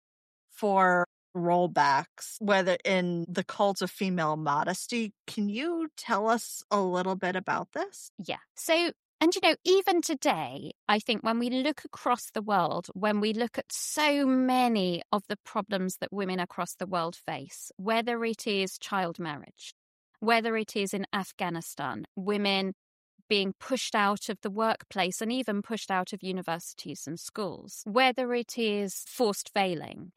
for rollbacks, whether in the cult of female modesty. Can you tell us a little bit about this? Yeah. So, and you know, even today, I think when we look across the world, when we look at so many of the problems that women across the world face, whether it is child marriage, whether it is in Afghanistan, women being pushed out of the workplace and even pushed out of universities and schools, whether it is forced veiling,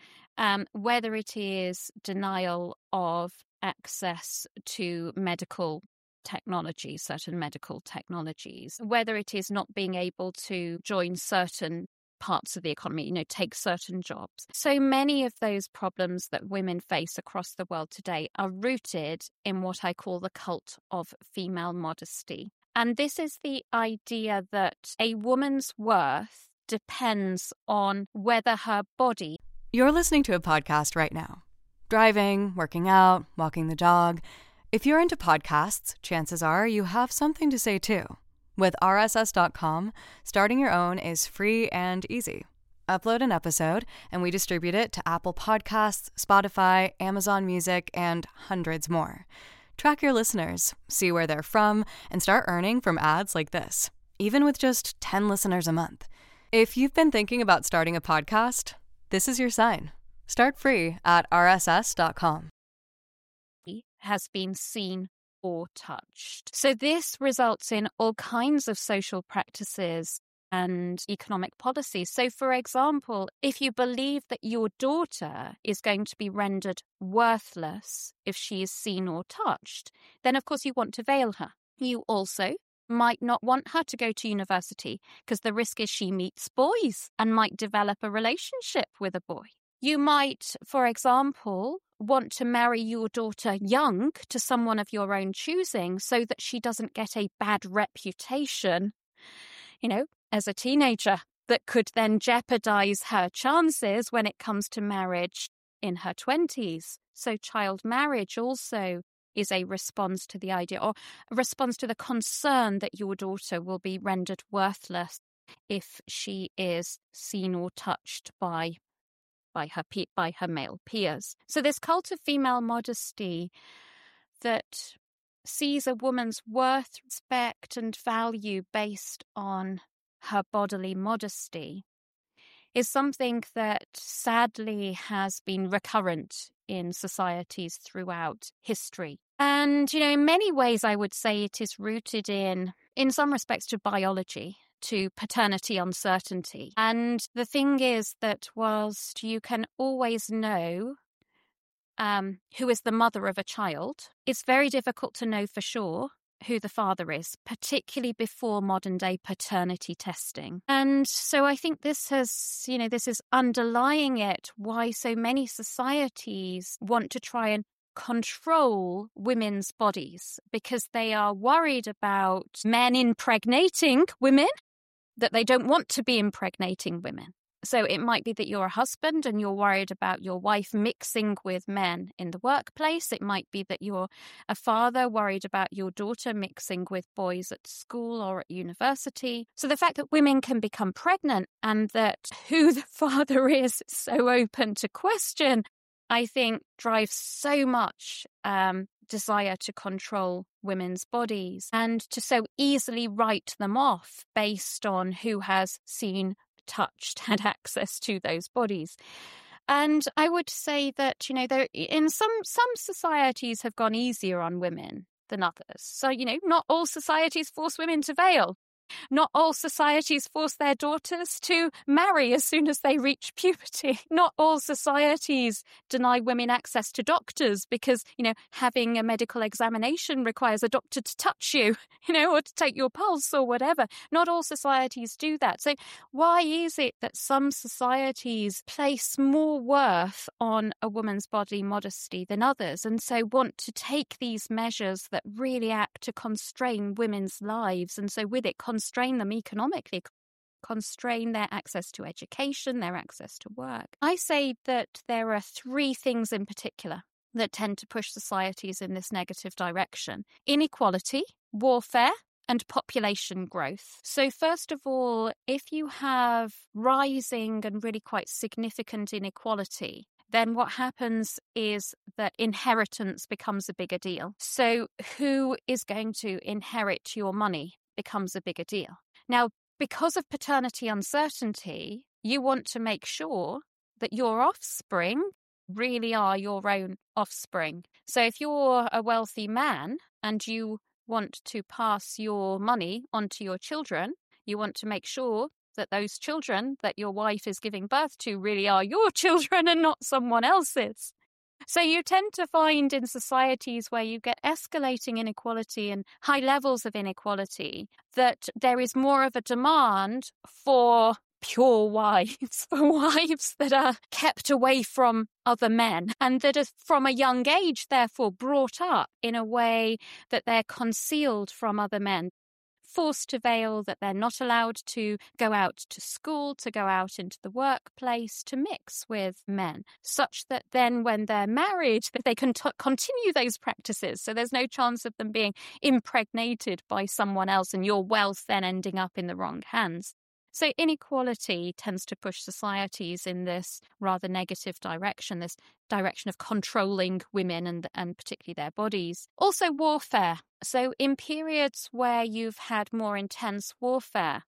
um, whether it is denial of access to medical technology, certain medical technologies, whether it is not being able to join certain parts of the economy, you know, take certain jobs. So many of those problems that women face across the world today are rooted in what I call the cult of female modesty. And this is the idea that a woman's worth depends on whether her body... You're listening to a podcast right now. Driving, working out, walking the dog. If you're into podcasts, chances are you have something to say too. With R S S dot com, starting your own is free and easy. Upload an episode, and we distribute it to Apple Podcasts, Spotify, Amazon Music, and hundreds more. Track your listeners, see where they're from, and start earning from ads like this, even with just ten listeners a month. If you've been thinking about starting a podcast, this is your sign. Start free at R S S dot com. Has been seen or touched. So this results in all kinds of social practices and economic policies. So, for example, if you believe that your daughter is going to be rendered worthless if she is seen or touched, then of course you want to veil her. You also might not want her to go to university because the risk is she meets boys and might develop a relationship with a boy. You might, for example, want to marry your daughter young to someone of your own choosing so that she doesn't get a bad reputation, you know, as a teenager that could then jeopardize her chances when it comes to marriage in her twenties. So child marriage also is a response to the idea, or a response to the concern that your daughter will be rendered worthless if she is seen or touched by by her pe- by her male peers. So this cult of female modesty that sees a woman's worth, respect, and value based on her bodily modesty is something that sadly has been recurrent in societies throughout history. And, you know, in many ways, I would say it is rooted in, in some respects, to biology, to paternity uncertainty. And the thing is that whilst you can always know um, who is the mother of a child, it's very difficult to know for sure who the father is, particularly before modern day paternity testing. And so I think this has, you know, this is underlying it why so many societies want to try and control women's bodies, because they are worried about men impregnating women, that they don't want to be impregnating women. So it might be that you're a husband and you're worried about your wife mixing with men in the workplace. It might be that you're a father worried about your daughter mixing with boys at school or at university. So the fact that women can become pregnant and that who the father is so open to question, I think drives so much um, desire to control women's bodies and to so easily write them off based on who has seen, touched, had access to those bodies. And I would say that, you know, there in some some societies have gone easier on women than others. So, you know, not all societies force women to veil. Not all societies force their daughters to marry as soon as they reach puberty. Not all societies deny women access to doctors because, you know, having a medical examination requires a doctor to touch you, you know, or to take your pulse or whatever. Not all societies do that. So why is it that some societies place more worth on a woman's body modesty than others, and so want to take these measures that really act to constrain women's lives, and so with it constrain them economically, constrain their access to education, their access to work? I say that there are three things in particular that tend to push societies in this negative direction: inequality, warfare, and population growth. So first of all, if you have rising and really quite significant inequality, then what happens is that inheritance becomes a bigger deal. So who is going to inherit your money becomes a bigger deal. Now, because of paternity uncertainty, you want to make sure that your offspring really are your own offspring. So if you're a wealthy man and you want to pass your money onto your children, you want to make sure that those children that your wife is giving birth to really are your children and not someone else's. So you tend to find in societies where you get escalating inequality and high levels of inequality that there is more of a demand for pure wives, for wives that are kept away from other men and that are from a young age therefore brought up in a way that they're concealed from other men, forced to veil, that they're not allowed to go out to school, to go out into the workplace, to mix with men, such that then when they're married, that they can t- continue those practices. So there's no chance of them being impregnated by someone else and your wealth then ending up in the wrong hands. So inequality tends to push societies in this rather negative direction, this direction of controlling women and, and particularly their bodies. Also warfare. So in periods where you've had more intense warfare,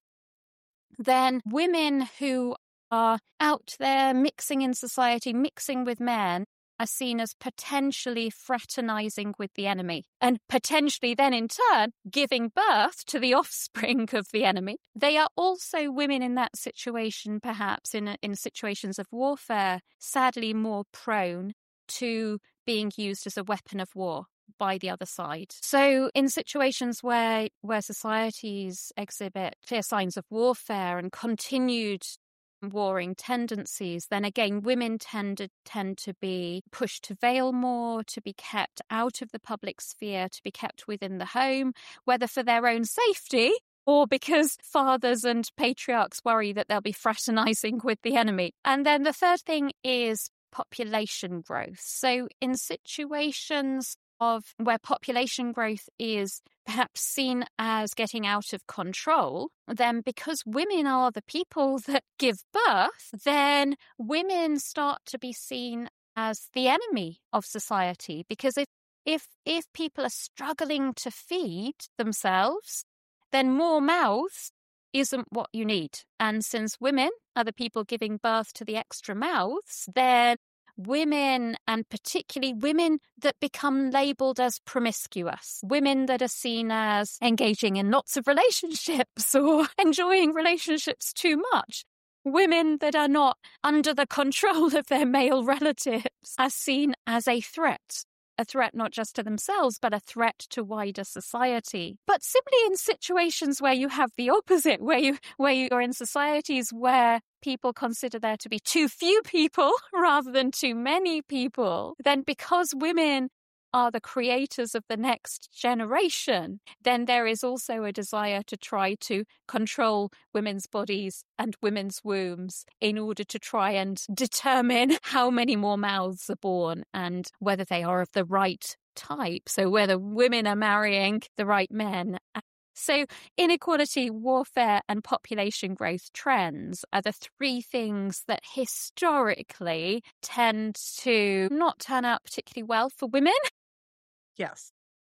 then women who are out there mixing in society, mixing with men, are seen as potentially fraternizing with the enemy and potentially then in turn giving birth to the offspring of the enemy. They are also women in that situation, perhaps in, in situations of warfare, sadly more prone to being used as a weapon of war by the other side. So in situations where where societies exhibit clear signs of warfare and continued warring tendencies, then again, women tend to, tend to be pushed to veil more, to be kept out of the public sphere, to be kept within the home, whether for their own safety or because fathers and patriarchs worry that they'll be fraternizing with the enemy. And then the third thing is population growth. So in situations of where population growth is perhaps seen as getting out of control, then because women are the people that give birth, then women start to be seen as the enemy of society. Because if if if people are struggling to feed themselves, then more mouths isn't what you need. And since women are the people giving birth to the extra mouths, then women, and particularly women that become labelled as promiscuous, women that are seen as engaging in lots of relationships or enjoying relationships too much, women that are not under the control of their male relatives are seen as a threat. A threat not just to themselves, but a threat to wider society. But simply in situations where you have the opposite, where you where you are in societies where people consider there to be too few people rather than too many people, then because women are the creators of the next generation, then there is also a desire to try to control women's bodies and women's wombs in order to try and determine how many more mouths are born and whether they are of the right type. So whether women are marrying the right men. So inequality, warfare, and population growth trends are the three things that historically tend to not turn out particularly well for women. Yes.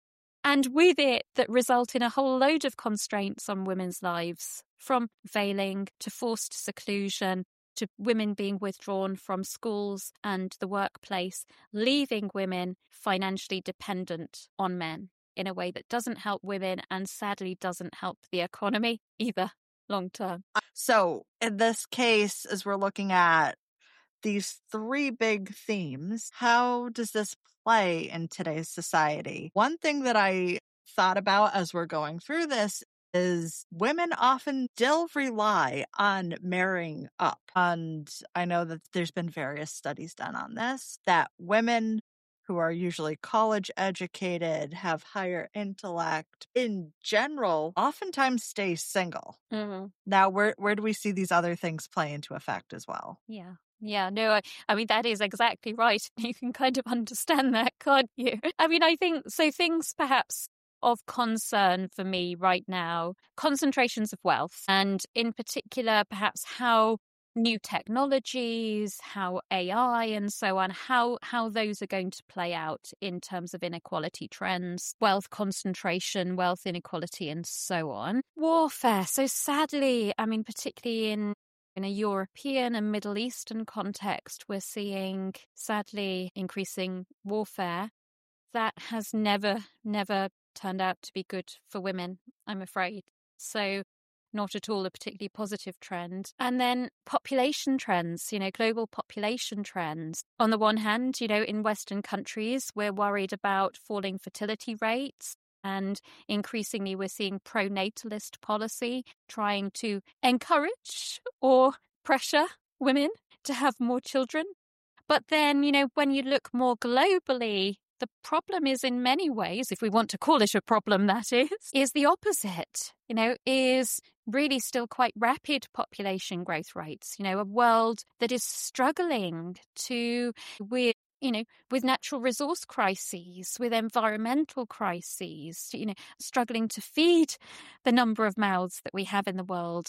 And with it, that result in a whole load of constraints on women's lives, from veiling to forced seclusion to women being withdrawn from schools and the workplace, leaving women financially dependent on men in a way that doesn't help women and sadly doesn't help the economy either long term. So in this case, as we're looking at these three big themes, how does this play in today's society? One thing that I thought about as we're going through this is women often still rely on marrying up. And I know that there's been various studies done on this, that women who are usually college educated, have higher intellect, in general, oftentimes stay single. Mm-hmm. Now, where where do we see these other things play into effect as well? Yeah. Yeah, no, I, I mean, that is exactly right. You can kind of understand that, can't you? I mean, I think, so things perhaps of concern for me right now, concentrations of wealth, and in particular, perhaps how new technologies, how A I and so on, how how those are going to play out in terms of inequality trends, wealth concentration, wealth inequality, and so on. Warfare. So sadly, I mean, particularly in in a European and Middle Eastern context, we're seeing, sadly, increasing warfare that has never, never turned out to be good for women, I'm afraid. So not at all a particularly positive trend. And then population trends, you know, global population trends. On the one hand, you know, in Western countries, we're worried about falling fertility rates. And increasingly, we're seeing pro-natalist policy trying to encourage or pressure women to have more children. But then, you know, when you look more globally, the problem is in many ways, if we want to call it a problem, that is, is the opposite, you know, is really still quite rapid population growth rates, you know, a world that is struggling to, with, you know, with natural resource crises, with environmental crises, you know, struggling to feed the number of mouths that we have in the world.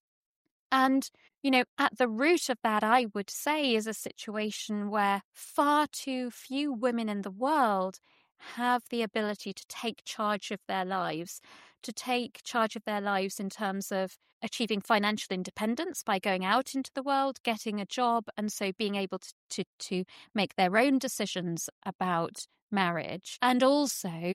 And, you know, at the root of that, I would say, is a situation where far too few women in the world have the ability to take charge of their lives, to take charge of their lives in terms of achieving financial independence by going out into the world, getting a job, and so being able to, to, to make their own decisions about marriage. And also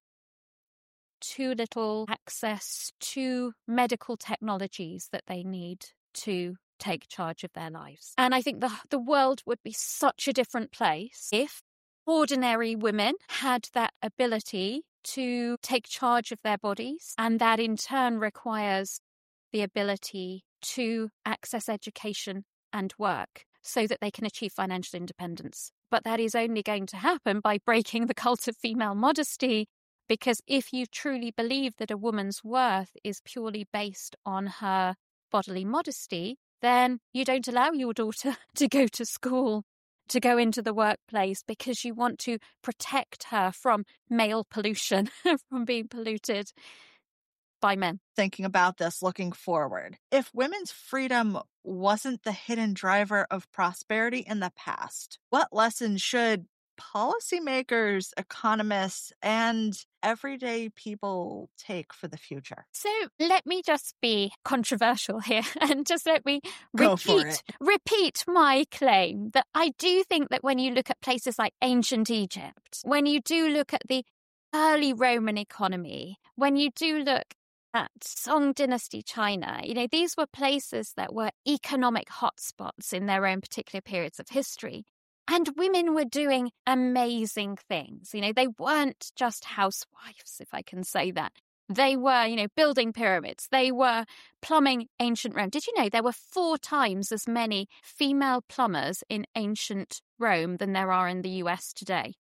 too little access to medical technologies that they need to take charge of their lives. And I think the the world would be such a different place if ordinary women had that ability to take charge of their bodies, and that in turn requires the ability to access education and work so that they can achieve financial independence. But that is only going to happen by breaking the cult of female modesty, because if you truly believe that a woman's worth is purely based on her bodily modesty, then you don't allow your daughter to go to school, to go into the workplace, because you want to protect her from male pollution, from being polluted by men. Thinking about this looking forward, if women's freedom wasn't the hidden driver of prosperity in the past, what lessons should policymakers, economists, and everyday people take for the future? So let me just be controversial here and just let me Go for repeat, it. repeat my claim that I do think that when you look at places like ancient Egypt, when you do look at the early Roman economy, when you do look at Song Dynasty China, you know, these were places that were economic hotspots in their own particular periods of history. And women were doing amazing things. You know, they weren't just housewives, if I can say that. They were, you know, building pyramids. They were plumbing ancient Rome. Did you know there were four times as many female plumbers in ancient Rome than there are in the U S today?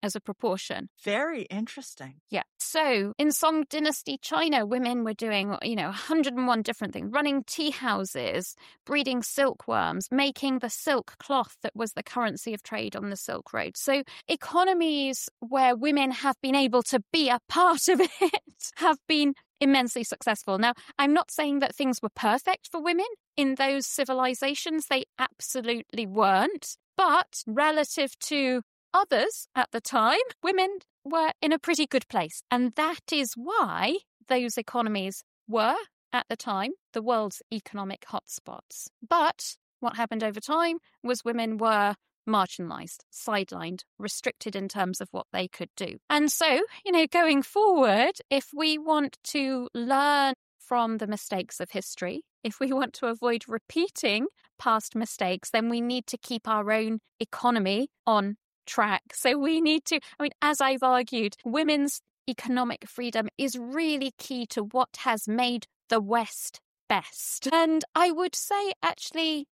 as a proportion. Very interesting. Yeah. So in Song Dynasty China, women were doing, you know, one hundred and one different things, running tea houses, breeding silkworms, making the silk cloth that was the currency of trade on the Silk Road. So economies where women have been able to be a part of it have been immensely successful. Now, I'm not saying that things were perfect for women in those civilizations. They absolutely weren't. But relative to others at the time, women were in a pretty good place. And that is why those economies were, at the time, the world's economic hotspots. But what happened over time was women were marginalized, sidelined, restricted in terms of what they could do. And so, you know, going forward, if we want to learn from the mistakes of history, if we want to avoid repeating past mistakes, then we need to keep our own economy on track. So we need to, I mean, as I've argued, women's economic freedom is really key to what has made the West best. And I would say, actually,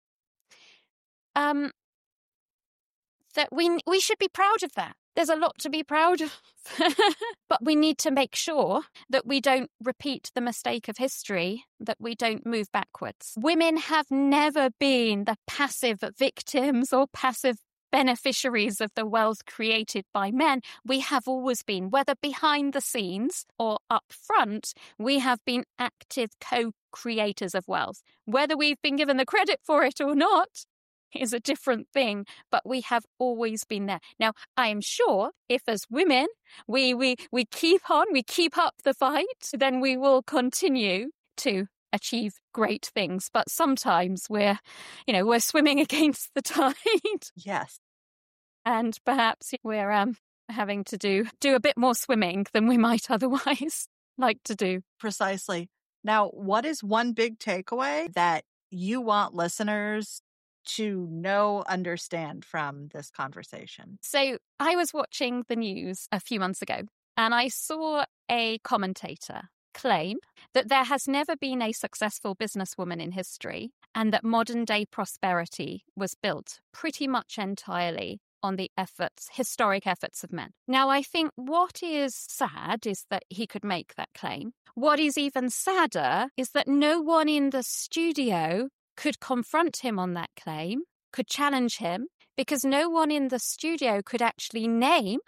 um, that we we should be proud of that. There's a lot to be proud of. But we need to make sure that we don't repeat the mistake of history, that we don't move backwards. Women have never been the passive victims or passive beneficiaries of the wealth created by men. We have always been, whether behind the scenes or up front, we have been active co-creators of wealth. Whether we've been given the credit for it or not is a different thing, but we have always been there. Now, I am sure if as women we we we keep on, we keep up the fight, then we will continue to achieve great things. But sometimes we're, you know, we're swimming against the tide. Yes. And perhaps we're um, having to do do a bit more swimming than we might otherwise like to do. Precisely. Now, what is one big takeaway that you want listeners to know, understand from this conversation? So I was watching the news a few months ago, and I saw a commentator claim that there has never been a successful businesswoman in history, and that modern day prosperity was built pretty much entirely on the efforts, historic efforts of men. Now, I think what is sad is that he could make that claim. What is even sadder is that no one in the studio could confront him on that claim, could challenge him, because no one in the studio could actually name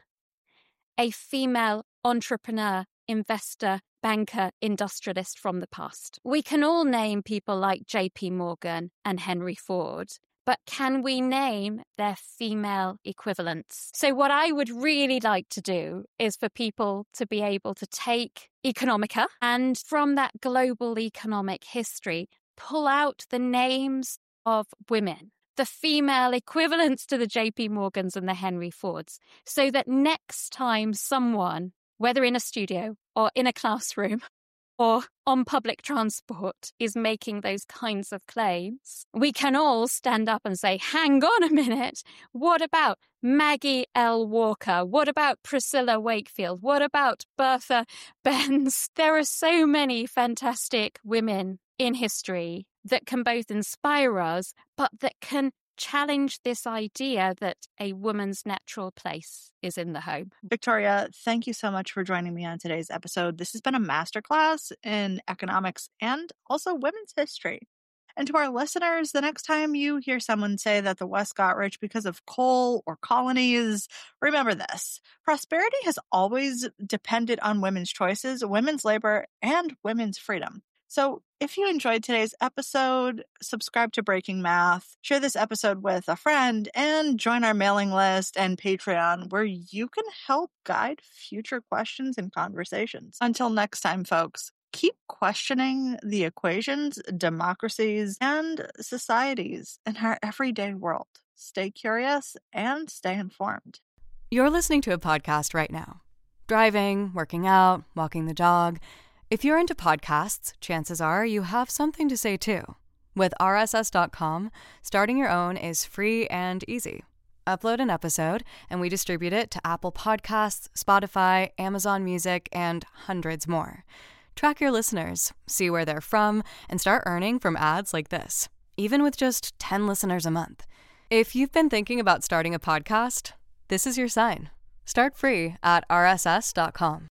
a female entrepreneur, investor, banker, industrialist from the past. We can all name people like J P Morgan and Henry Ford, but can we name their female equivalents? So what I would really like to do is for people to be able to take Economica and from that global economic history, pull out the names of women, the female equivalents to the J P Morgans and the Henry Fords, so that next time someone, whether in a studio or in a classroom or on public transport, is making those kinds of claims, we can all stand up and say, hang on a minute, what about Maggie L. Walker? What about Priscilla Wakefield? What about Bertha Benz? There are so many fantastic women in history that can both inspire us, but that can challenge this idea that a woman's natural place is in the home. Victoria, thank you so much for joining me on today's episode. This has been a masterclass in economics and also women's history. And to our listeners, the next time you hear someone say that the West got rich because of coal or colonies, remember this. Prosperity has always depended on women's choices, women's labor, and women's freedom. So if you enjoyed today's episode, subscribe to Breaking Math, share this episode with a friend, and join our mailing list and Patreon where you can help guide future questions and conversations. Until next time, folks, keep questioning the equations, democracies, and societies in our everyday world. Stay curious and stay informed. You're listening to a podcast right now. Driving, working out, walking the dog. If you're into podcasts, chances are you have something to say too. With R S S dot com, starting your own is free and easy. Upload an episode, and we distribute it to Apple Podcasts, Spotify, Amazon Music, and hundreds more. Track your listeners, see where they're from, and start earning from ads like this, even with just ten listeners a month. If you've been thinking about starting a podcast, this is your sign. Start free at r s s dot com.